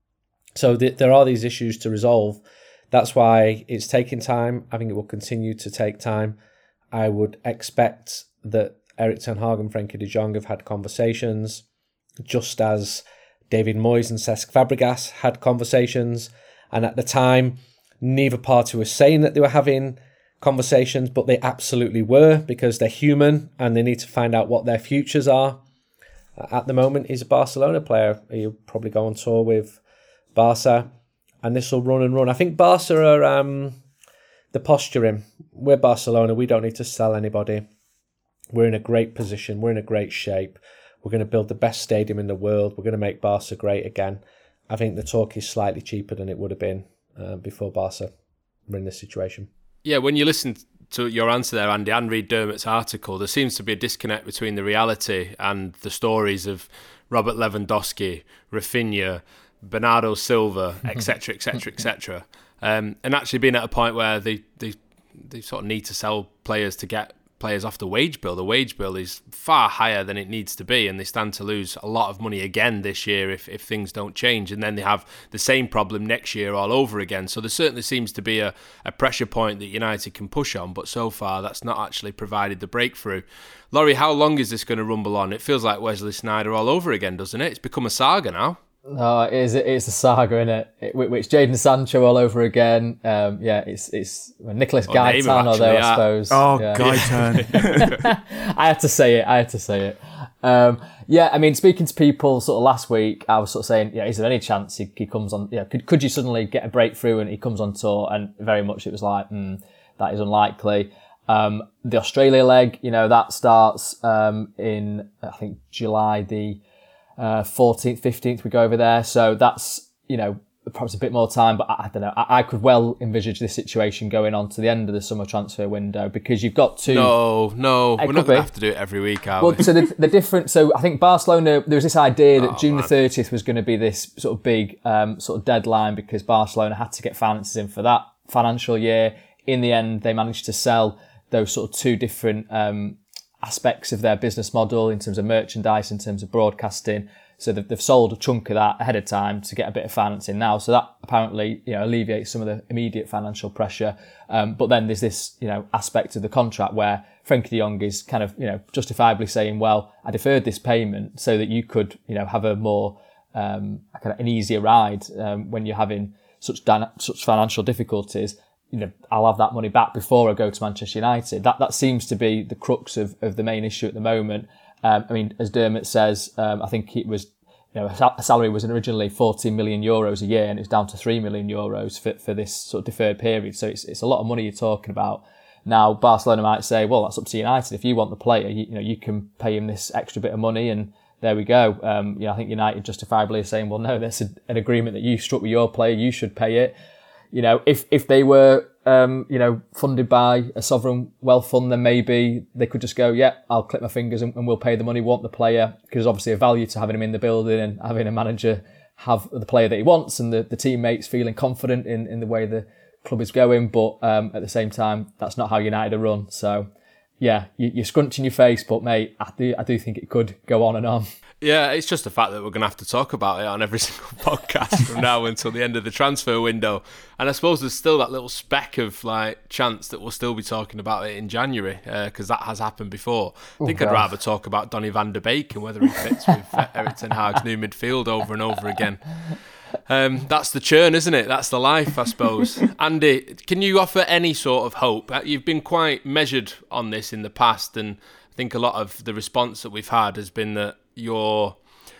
[SPEAKER 5] So th- there are these issues to resolve. That's why it's taking time. I think it will continue to take time. I would expect that Erik ten Hag and Frenkie de Jong have had conversations, just as David Moyes and Cesc Fabregas had conversations. And at the time, neither party was saying that they were having conversations, but they absolutely were, because they're human and they need to find out what their futures are. At the moment, he's a Barcelona player. He'll probably go on tour with Barca, and this will run and run. I think Barca are um, the posturing. We're Barcelona. We don't need to sell anybody. We're in a great position. We're in a great shape. We're going to build the best stadium in the world. We're going to make Barca great again. I think the talk is slightly cheaper than it would have been uh, before Barca were in this situation.
[SPEAKER 3] Yeah, when you listen to your answer there, Andy, and read Dermot's article, there seems to be a disconnect between the reality and the stories of Robert Lewandowski, Rafinha, Bernardo Silva, et cetera, et cetera, et cetera. Um, and actually being at a point where they, they they sort of need to sell players to get players off the wage bill. The wage bill is far higher than it needs to be, and they stand to lose a lot of money again this year if, if things don't change. And then they have the same problem next year all over again. So there certainly seems to be a, a pressure point that United can push on, but so far that's not actually provided the breakthrough. Laurie, how long is this going to rumble on? It feels like Wesley Sneijder all over again, doesn't it? It's become a saga now.
[SPEAKER 4] No, it is. It is a saga, isn't it? it which Jadon Sancho all over again. Um, yeah, it's it's Nicholas Gaitan, although I suppose.
[SPEAKER 6] Oh,
[SPEAKER 4] yeah.
[SPEAKER 6] Gaitan!
[SPEAKER 4] I had to say it. I had to say it. Um, yeah, I mean, speaking to people sort of last week, I was sort of saying, yeah, is there any chance he, he comes on? Yeah, could could you suddenly get a breakthrough and he comes on tour? And very much it was like, mm, that is unlikely. Um, the Australia leg, you know, that starts um, in I think July the. Uh, fourteenth, fifteenth, we go over there. So that's, you know, perhaps a bit more time, but I, I don't know. I, I could well envisage this situation going on to the end of the summer transfer window, because you've got to...
[SPEAKER 3] No, no, we're not going to have to do it every week, are
[SPEAKER 4] well,
[SPEAKER 3] we?
[SPEAKER 4] So the, the different... So I think Barcelona, there was this idea that
[SPEAKER 3] oh,
[SPEAKER 4] June
[SPEAKER 3] man.
[SPEAKER 4] the thirtieth was going to be this sort of big um, sort of deadline, because Barcelona had to get finances in for that financial year. In the end, they managed to sell those sort of two different... Um, aspects of their business model in terms of merchandise, in terms of broadcasting. So they've, they've sold a chunk of that ahead of time to get a bit of financing now. So that apparently, you know, alleviates some of the immediate financial pressure. Um, but then there's this, you know, aspect of the contract where Frenkie de Jong is kind of, you know, justifiably saying, well, I deferred this payment so that you could, you know, have a more, um, kind of an easier ride um, when you're having such dyna- such financial difficulties. You know, I'll have that money back before I go to Manchester United. That that seems to be the crux of, of the main issue at the moment. Um, I mean, as Dermot says, um, I think it was, you know, a salary was originally fourteen million euros a year, and it's down to three million euros for, for this sort of deferred period. So it's it's a lot of money you're talking about. Now, Barcelona might say, well, that's up to United. If you want the player, you, you know, you can pay him this extra bit of money, and there we go. Um, you know, I think United justifiably are saying, well, no, there's a, an agreement that you struck with your player, you should pay it. You know, if, if they were, um, you know, funded by a sovereign wealth fund, then maybe they could just go, yeah, I'll click my fingers and, and we'll pay the money, want the player, because there's obviously a value to having him in the building and having a manager have the player that he wants and the, the teammates feeling confident in, in the way the club is going. But um, at the same time, that's not how United are run. So, yeah, you, you're scrunching your face, but mate, I do, I do think it could go on and on.
[SPEAKER 3] Yeah, it's just the fact that we're going to have to talk about it on every single podcast from now until the end of the transfer window. And I suppose there's still that little speck of like chance that we'll still be talking about it in January, because uh, that has happened before. I think oh, I'd rather talk about Donny van der Beek and whether he fits with Erik ten Hag's new midfield over and over again. Um, that's the churn, isn't it? That's the life, I suppose. Andy, can you offer any sort of hope? You've been quite measured on this in the past, and I think a lot of the response that we've had has been that your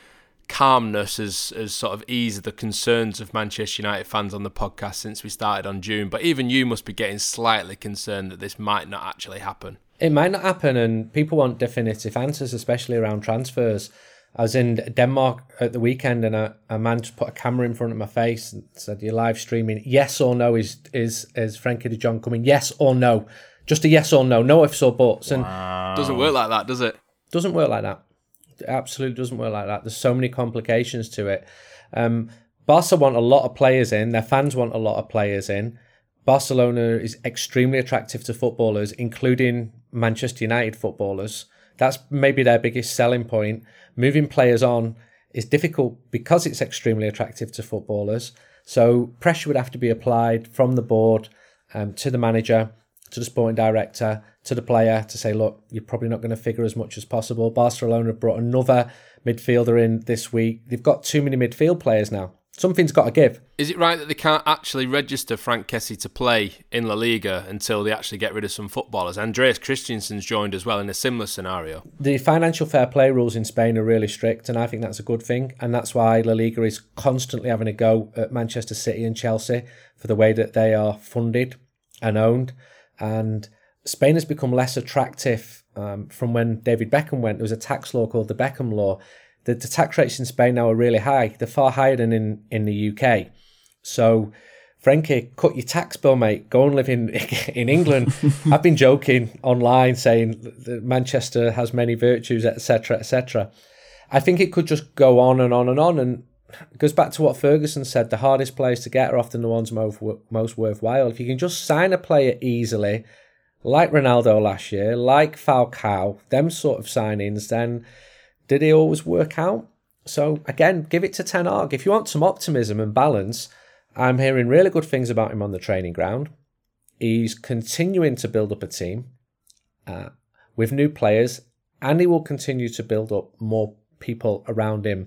[SPEAKER 3] calmness has, has sort of eased the concerns of Manchester United fans on the podcast since we started on June. But even you must be getting slightly concerned that this might not actually happen.
[SPEAKER 5] It might not happen, and people want definitive answers, especially around transfers. I was in Denmark at the weekend, and a, a man just put a camera in front of my face and said, "You're live streaming. Yes or no? Is is is Frenkie de Jong coming? Yes or no? Just a yes or no. No ifs or buts." And
[SPEAKER 3] wow. Doesn't work like that, does it?
[SPEAKER 5] Doesn't work like that. It absolutely doesn't work like that. There's so many complications to it. Um, Barca want a lot of players in. Their fans want a lot of players in. Barcelona is extremely attractive to footballers, including Manchester United footballers. That's maybe their biggest selling point. Moving players on is difficult because it's extremely attractive to footballers. So pressure would have to be applied from the board um, to the manager, to the sporting director, to the player to say, look, you're probably not going to figure as much as possible. Barcelona have brought another midfielder in this week. They've got too many midfield players now. Something's got to give.
[SPEAKER 3] Is it right that they can't actually register Frank Kessie to play in La Liga until they actually get rid of some footballers? Andreas Christensen's joined as well in a similar scenario.
[SPEAKER 5] The financial fair play rules in Spain are really strict, and I think that's a good thing. And that's why La Liga is constantly having a go at Manchester City and Chelsea for the way that they are funded and owned. And Spain has become less attractive um, from when David Beckham went. There was a tax law called the Beckham Law. The, the tax rates in Spain now are really high. They're far higher than in, in the U K. So, Frankie, cut your tax bill, mate. Go and live in in England. I've been joking online saying that Manchester has many virtues, et cetera, et cetera. I think it could just go on and on and on. And it goes back to what Ferguson said. The hardest players to get are often the ones most, most worthwhile. If you can just sign a player easily, like Ronaldo last year, like Falcao, them sort of signings, then did he always work out? So again, give it to Ten Hag. If you want some optimism and balance, I'm hearing really good things about him on the training ground. He's continuing to build up a team uh, with new players, and he will continue to build up more people around him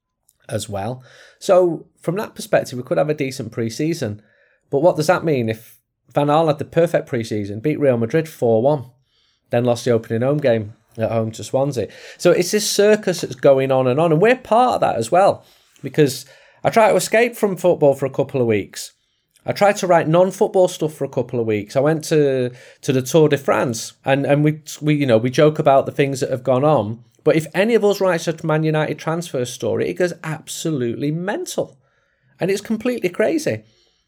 [SPEAKER 5] as well. So from that perspective, we could have a decent pre-season. But what does that mean if Van Gaal had the perfect pre-season, beat Real Madrid four one, then lost the opening home game at home to Swansea? So it's this circus that's going on and on, and we're part of that as well, because I tried to escape from football for a couple of weeks. I tried to write non-football stuff for a couple of weeks. I went to to the Tour de France, and and we we you know we joke about the things that have gone on, but if any of us writes a Man United transfer story, it goes absolutely mental, and it's completely crazy.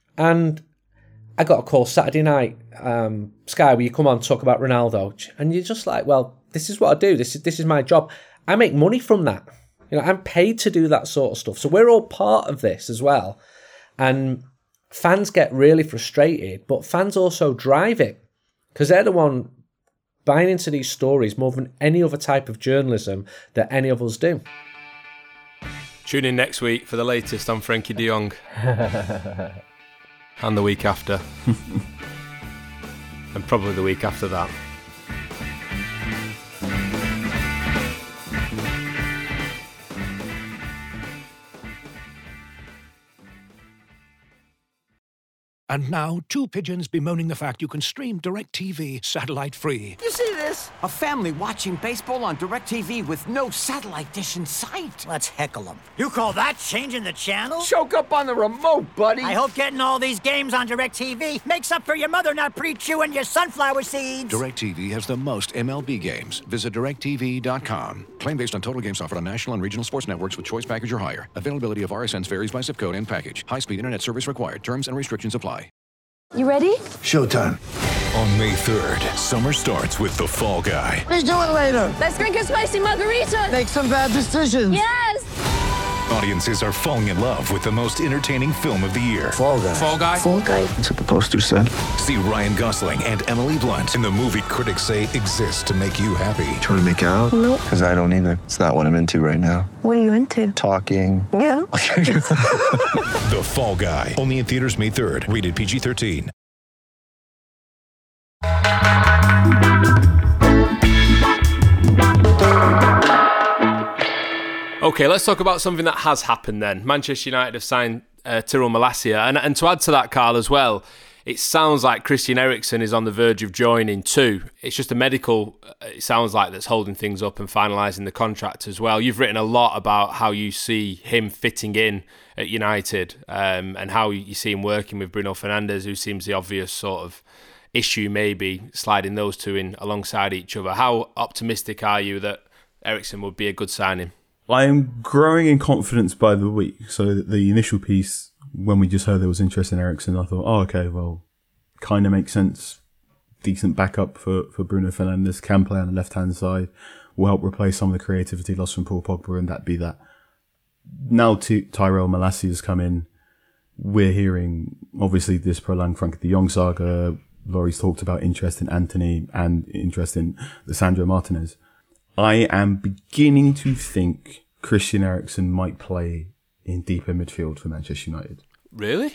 [SPEAKER 5] And I got a call Saturday night, um, Sky, will you come on and talk about Ronaldo? And you're just like, well, this is what I do. This is this is my job. I make money from that. You know, I'm paid to do that sort of stuff. So we're all part of this as well. And fans get really frustrated, but fans also drive it because they're the one buying into these stories more than any other type of journalism that any of us do.
[SPEAKER 3] Tune in next week for the latest on Frenkie de Jong. And the week after. And probably the week after that.
[SPEAKER 8] And now, two pigeons bemoaning the fact you can stream DirecTV satellite-free.
[SPEAKER 9] You see this? A family watching baseball on DirecTV with no satellite dish in sight. Let's heckle them.
[SPEAKER 10] You call that changing the channel?
[SPEAKER 9] Choke up on the remote, buddy.
[SPEAKER 10] I hope getting all these games on DirecTV makes up for your mother not pre-chewing your sunflower seeds.
[SPEAKER 8] DirecTV has the most M L B games. Visit direct T V dot com. Claim based on total games offered on national and regional sports networks with choice package or higher. Availability of R S Ns varies by zip code and package. High-speed internet service required. Terms and restrictions apply.
[SPEAKER 11] You ready?
[SPEAKER 12] Showtime.
[SPEAKER 2] On May third, summer starts with The Fall Guy.
[SPEAKER 12] Let's do it later.
[SPEAKER 11] Let's drink a spicy margarita.
[SPEAKER 12] Make some bad decisions.
[SPEAKER 11] Yes!
[SPEAKER 2] Audiences are falling in love with the most entertaining film of the year.
[SPEAKER 11] Fall Guy.
[SPEAKER 3] Fall Guy.
[SPEAKER 11] Fall Guy. That's what the poster said.
[SPEAKER 2] See Ryan Gosling and Emily Blunt in the movie critics say exists to make you happy.
[SPEAKER 11] Trying to make it out? Nope. Because I don't either. It's not what I'm into right now.
[SPEAKER 12] What are you into?
[SPEAKER 11] Talking.
[SPEAKER 12] Yeah.
[SPEAKER 2] The Fall Guy. Only in theaters May third. Rated P G thirteen.
[SPEAKER 3] Okay, let's talk about something that has happened then. Manchester United have signed uh, Tyrell Malacia. And, and to add to that, Carl, as well, it sounds like Christian Eriksen is on the verge of joining too. It's just a medical, it sounds like, that's holding things up and finalising the contract as well. You've written a lot about how you see him fitting in at United um, and how you see him working with Bruno Fernandes, who seems the obvious sort of issue maybe, sliding those two in alongside each other. How optimistic are you that Eriksen would be a good signing?
[SPEAKER 6] I am growing in confidence by the week. So the initial piece, when we just heard there was interest in Eriksen, I thought, oh, okay, well, kind of makes sense. Decent backup for, for Bruno Fernandes, can play on the left-hand side, will help replace some of the creativity lost from Paul Pogba, and that be that. Now Ty- Tyrell Malacia has come in. We're hearing, obviously, this prolonged Frankie de Jong saga. Laurie's talked about interest in Anthony and interest in Lisandro Martinez. I am beginning to think Christian Eriksen might play in deeper midfield for Manchester United.
[SPEAKER 3] Really?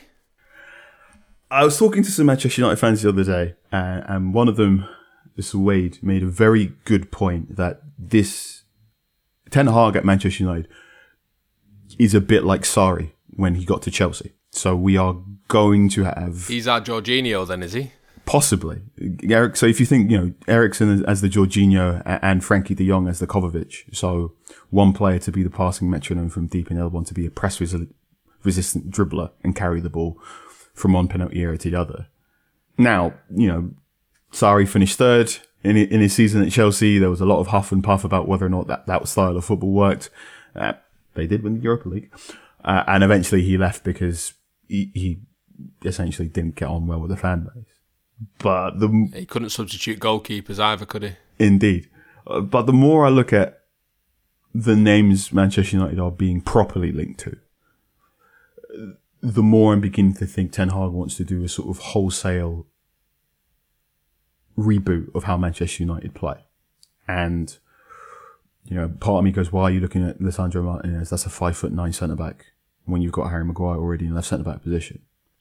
[SPEAKER 6] I was talking to some Manchester United fans the other day, uh, and one of them, Mister Wade, made a very good point that this Ten Hag at Manchester United is a bit like Sarri when he got to Chelsea. So we are going to have...
[SPEAKER 3] He's our Jorginho then, is he?
[SPEAKER 6] Possibly. Eric. So if you think, you know, Eriksen as the Jorginho and Frankie de Jong as the Kovacic, so one player to be the passing metronome from deep and the other one to be a press resistant dribbler and carry the ball from one penalty area to the other. Now, you know, Sarri finished third in in his season at Chelsea. There was a lot of huff and puff about whether or not that, that style of football worked. Uh, they did win the Europa League. Uh, and eventually he left because he, he essentially didn't get on well with the fan base. But the
[SPEAKER 3] he couldn't substitute goalkeepers either, could he?
[SPEAKER 6] Indeed. Uh, but the more I look at the names Manchester United are being properly linked to, the more I'm beginning to think Ten Hag wants to do a sort of wholesale reboot of how Manchester United play. And, you know, part of me goes, why are you looking at Lisandro Martinez? That's a five foot nine centre back when you've got Harry Maguire already in left centre back position.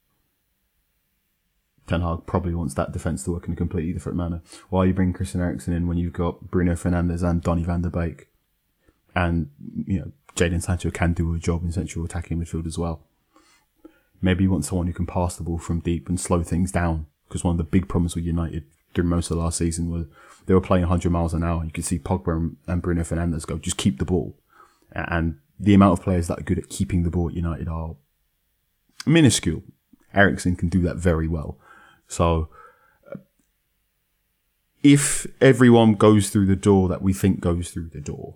[SPEAKER 6] Ten Hag probably wants that defence to work in a completely different manner. Why are you bringing Christian Eriksen in when you've got Bruno Fernandes and Donny van der Beek? And, you know, Jadon Sancho can do a job in central attacking midfield as well. Maybe you want someone who can pass the ball from deep and slow things down. Because one of the big problems with United through most of the last season was they were playing one hundred miles an hour. You could see Pogba and Bruno Fernandes go, just keep the ball. And the amount of players that are good at keeping the ball at United are minuscule. Eriksen can do that very well. So, if everyone goes through the door that we think goes through the door,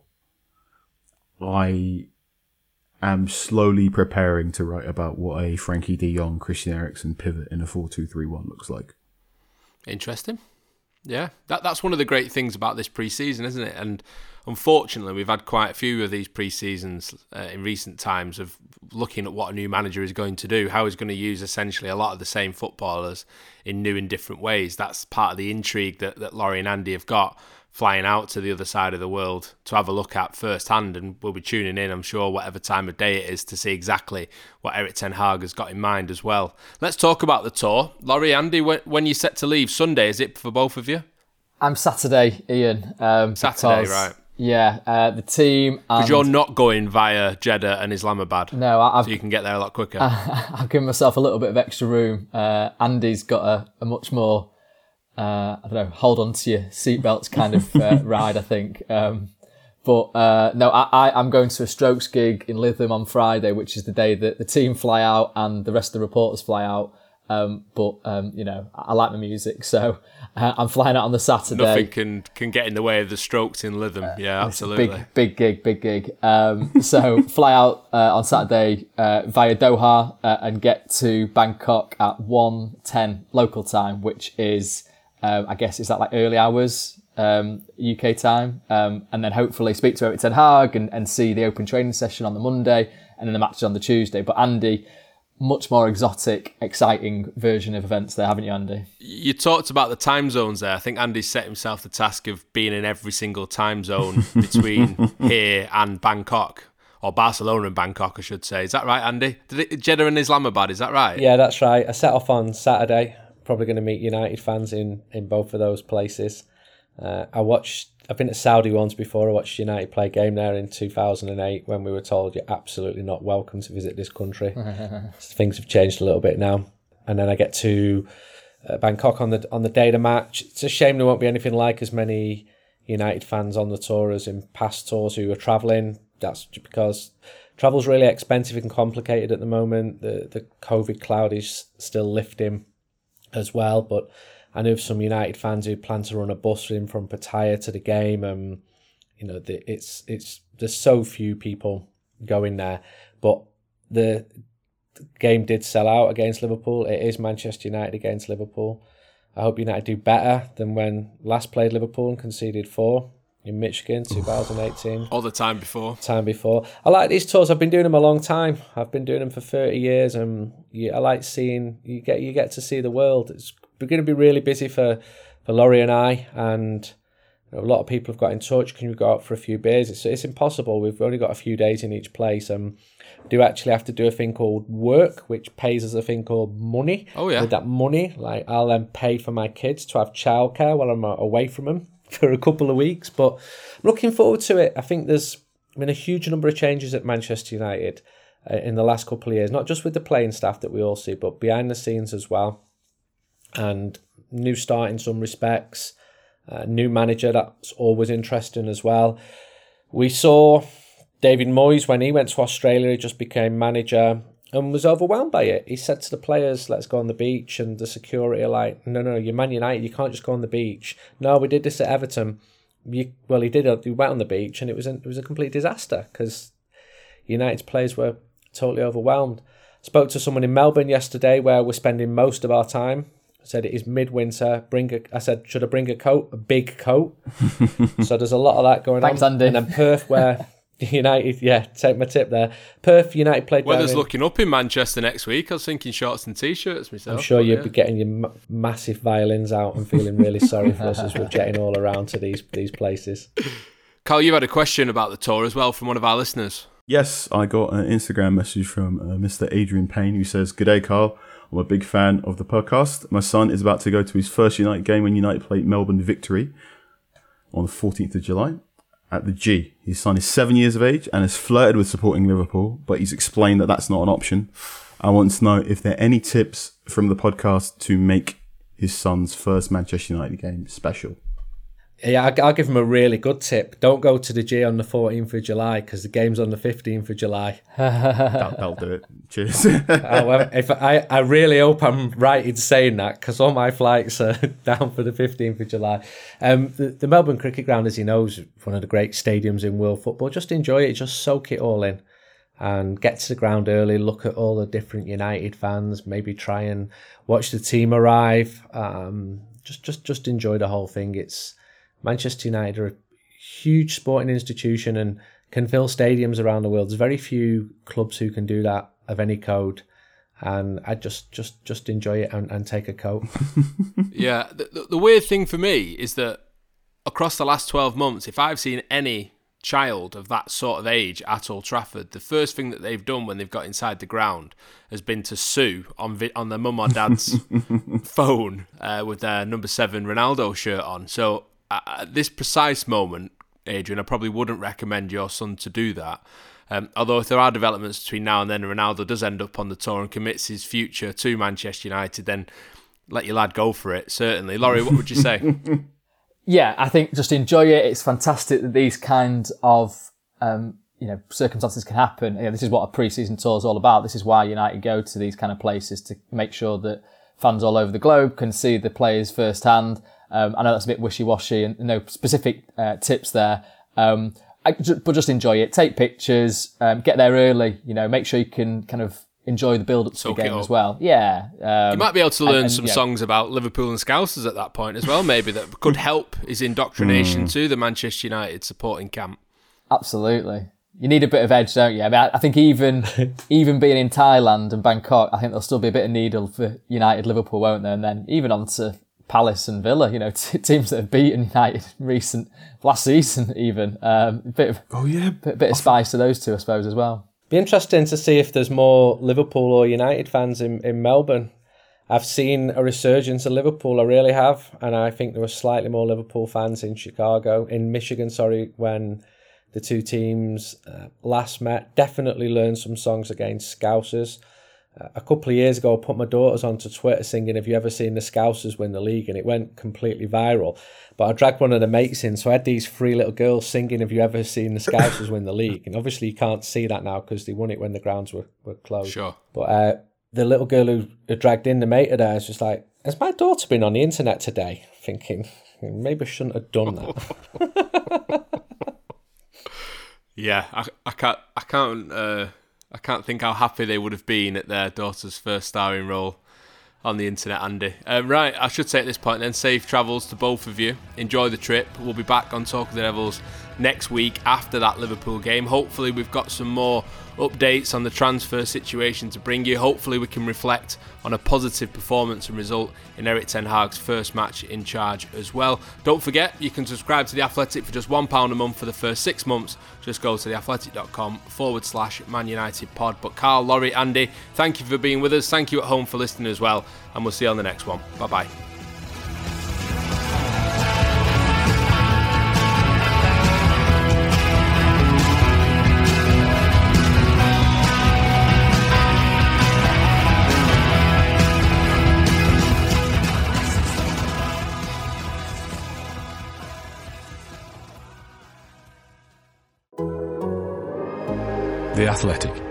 [SPEAKER 6] I am slowly preparing to write about what a Frankie de Jong, Christian Eriksen pivot in a four two three one looks like.
[SPEAKER 3] Interesting. Yeah, that that's one of the great things about this pre-season, isn't it? And unfortunately, we've had quite a few of these pre-seasons uh, in recent times of looking at what a new manager is going to do, how he's going to use essentially a lot of the same footballers in new and different ways. That's part of the intrigue that, that Laurie and Andy have got, flying out to the other side of the world to have a look at firsthand, and we'll be tuning in, I'm sure, whatever time of day it is, to see exactly what Erik ten Hag has got in mind as well. Let's talk about the tour. Laurie, Andy, when you're set to leave Sunday, is it for both of you?
[SPEAKER 4] I'm Saturday, Ian. Um,
[SPEAKER 3] Saturday,
[SPEAKER 4] because,
[SPEAKER 3] right.
[SPEAKER 4] Yeah, uh, the team...
[SPEAKER 3] Because you're not going via Jeddah and Islamabad.
[SPEAKER 4] No, I've...
[SPEAKER 3] So you can get there a lot quicker.
[SPEAKER 4] I, I've given myself a little bit of extra room. Uh, Andy's got a, a much more... Uh, I don't know, hold on to your seatbelts kind of uh, ride, I think. Um, but uh, no, I, I, I'm going to a Strokes gig in Lytham on Friday, which is the day that the team fly out and the rest of the reporters fly out. Um, but, um, you know, I, I like my music, so uh, I'm flying out on the Saturday.
[SPEAKER 3] Nothing can, can get in the way of the Strokes in Lytham. Uh, yeah, absolutely.
[SPEAKER 4] Big, big gig, big gig. Um, so fly out uh, on Saturday uh, via Doha uh, and get to Bangkok at one ten local time, which is... Um, I guess, is that like early hours um, U K time? Um, and then hopefully speak to Erik ten Hag and, and see the open training session on the Monday. and then the match is on the Tuesday. But Andy, much more exotic, exciting version of events there, haven't you, Andy?
[SPEAKER 3] You talked about the time zones there. I think Andy set himself the task of being in every single time zone between here and Bangkok. Or Barcelona and Bangkok, I should say. Is that right, Andy? Did it, Jeddah and Islamabad, is that right?
[SPEAKER 5] Yeah, that's right. I set off on Saturday. Probably going to meet United fans in, in both of those places. Uh, I watched. I've been to Saudi once before. I watched United play a game there in two thousand eight when we were told you're absolutely not welcome to visit this country. Things have changed a little bit now. And then I get to uh, Bangkok on the on the day of the match. It's a shame there won't be anything like as many United fans on the tour as in past tours who are travelling. That's because travel's really expensive and complicated at the moment. The the COVID cloud is still lifting as well, but I know of some United fans who plan to run a bus in from Pattaya to the game. Um, you know, the, it's it's there's so few people going there, but the game did sell out against Liverpool. It is Manchester United against Liverpool. I hope United do better than when last played Liverpool and conceded four in Michigan, twenty eighteen.
[SPEAKER 3] All the time before.
[SPEAKER 5] Time before. I like these tours. I've been doing them a long time. I've been doing them for thirty years, and yeah, I like seeing you get you get to see the world. It's going to be really busy for, for Laurie and I, and you know, a lot of people have got in touch. Can you go out for a few beers? It's it's impossible. We've only got a few days in each place. Um, do actually have to do a thing called work, which pays us a thing called money.
[SPEAKER 3] Oh yeah.
[SPEAKER 5] With that money, like I'll then pay for my kids to have childcare while I'm away from them for a couple of weeks. But I'm looking forward to it. I think there's been a huge number of changes at Manchester United uh, in the last couple of years, not just with the playing staff that we all see, but behind the scenes as well. And new start in some respects, uh, new manager, that's always interesting as well. We saw David Moyes when he went to Australia, he just became manager and was overwhelmed by it. He said to the players, let's go on the beach, and the security are like, no, no, you're Man United, you can't just go on the beach. No, we did this at Everton. You, well, he did, he went on the beach and it was a, it was a complete disaster because United's players were totally overwhelmed. Spoke to someone in Melbourne yesterday where we're spending most of our time. I said it is midwinter. Bring a. I said, should I bring a coat? A big coat. So there's a lot of that going
[SPEAKER 4] Thanks,
[SPEAKER 5] on.
[SPEAKER 4] Andy.
[SPEAKER 5] And then Perth, where United, yeah, take my tip there. Perth, United played.
[SPEAKER 3] Weather's
[SPEAKER 5] in,
[SPEAKER 3] looking up in Manchester next week. I was thinking shorts and t-shirts myself.
[SPEAKER 5] I'm sure you'd
[SPEAKER 3] yeah.
[SPEAKER 5] be getting your m- massive violins out and feeling really sorry for us as we're jetting all around to these these places.
[SPEAKER 3] Carl, you had a question about the tour as well from one of our listeners.
[SPEAKER 6] Yes, I got an Instagram message from uh, Mister Adrian Payne who says, "G'day, Carl. I'm a big fan of the podcast. My son is about to go to his first United game when United played Melbourne Victory on the fourteenth of July at the G. His son is seven years of age and has flirted with supporting Liverpool, but he's explained that that's not an option. I want to know if there are any tips from the podcast to make his son's first Manchester United game special."
[SPEAKER 5] Yeah, I'll give him a really good tip. Don't go to the G on the fourteenth of July because the game's on the fifteenth of July.
[SPEAKER 6] that, that'll do it. Cheers.
[SPEAKER 5] However, if I, I really hope I'm right in saying that because all my flights are down for the fifteenth of July. Um, the, the Melbourne Cricket Ground, as you know, is one of the great stadiums in world football. Just enjoy it. Just soak it all in and get to the ground early. Look at all the different United fans. Maybe try and watch the team arrive. Um, just, just, just enjoy the whole thing. It's Manchester United are a huge sporting institution and can fill stadiums around the world. There's very few clubs who can do that of any code. And I just just, just enjoy it and, and take a coat.
[SPEAKER 3] Yeah, the, the weird thing for me is that across the last twelve months, if I've seen any child of that sort of age at Old Trafford, the first thing that they've done when they've got inside the ground has been to sue on vi- on their mum or dad's phone uh, with their number seven Ronaldo shirt on. So at this precise moment, Adrian, I probably wouldn't recommend your son to do that. Um, although if there are developments between now and then, Ronaldo does end up on the tour and commits his future to Manchester United, then let your lad go for it, certainly. Laurie, what would you say?
[SPEAKER 4] Yeah, I think just enjoy it. It's fantastic that these kinds of um, you know circumstances can happen. You know, this is what a pre-season tour is all about. This is why United go to these kind of places, to make sure that fans all over the globe can see the players firsthand. Um, I know that's a bit wishy-washy and no specific uh, tips there, um, I, but just enjoy it. Take pictures, um, get there early, you know, make sure you can kind of enjoy the build-up to
[SPEAKER 3] Soak
[SPEAKER 4] the game
[SPEAKER 3] it
[SPEAKER 4] as
[SPEAKER 3] up.
[SPEAKER 4] well. Yeah. Um,
[SPEAKER 3] You might be able to learn
[SPEAKER 4] and- and,
[SPEAKER 3] some
[SPEAKER 4] yeah.
[SPEAKER 3] songs about Liverpool and Scousers at that point as well, maybe, that could help his indoctrination
[SPEAKER 6] Mm.
[SPEAKER 3] to the Manchester United supporting camp.
[SPEAKER 4] Absolutely. you need a bit of edge, don't you? I mean, I, I think even even being in Thailand and Bangkok, I think there'll still be a bit of needle for United, Liverpool, won't there? And then even on to Palace and Villa, you know, t- teams that have beaten United recent last season, even um, a bit of
[SPEAKER 6] oh yeah,
[SPEAKER 4] bit, bit of spice to those two, I suppose, as well.
[SPEAKER 5] Be interesting to see if there's more Liverpool or United fans in, in Melbourne. I've seen a resurgence of Liverpool, I really have, and I think there were slightly more Liverpool fans in Chicago, in Michigan, sorry, when the two teams uh, last met. Definitely learned some songs against Scousers. Uh, a couple of years ago, I put my daughters onto Twitter singing, "Have you ever seen the Scousers win the league?" And it went completely viral. But I dragged one of the mates in, so I had these three little girls singing, "Have you ever seen the Scousers win the league?" And obviously you can't see that now because they won it when the grounds were, were closed.
[SPEAKER 3] Sure.
[SPEAKER 5] But uh, the little girl who, who dragged in the mate of theirs was like, "Has my daughter been on the internet today?" Thinking, maybe I shouldn't have done that.
[SPEAKER 3] Yeah, I, I can't, I can't, uh, I can't think how happy they would have been at their daughter's first starring role on the internet, Andy. Uh, right, I should say at this point then, safe travels to both of you. Enjoy the trip. We'll be back on Talk of the Devils next week after that Liverpool game. Hopefully we've got some more updates on the transfer situation to bring you. Hopefully we can reflect on a positive performance and result in Erik ten Hag's first match in charge as well. Don't forget, you can subscribe to The Athletic for just one pound a month for the first six months. Just go to theathletic.com forward slash Man United pod. But Carl, Laurie, Andy, thank you for being with us. Thank you at home for listening as well. And we'll see you on the next one. Bye-bye.
[SPEAKER 2] The Athletic.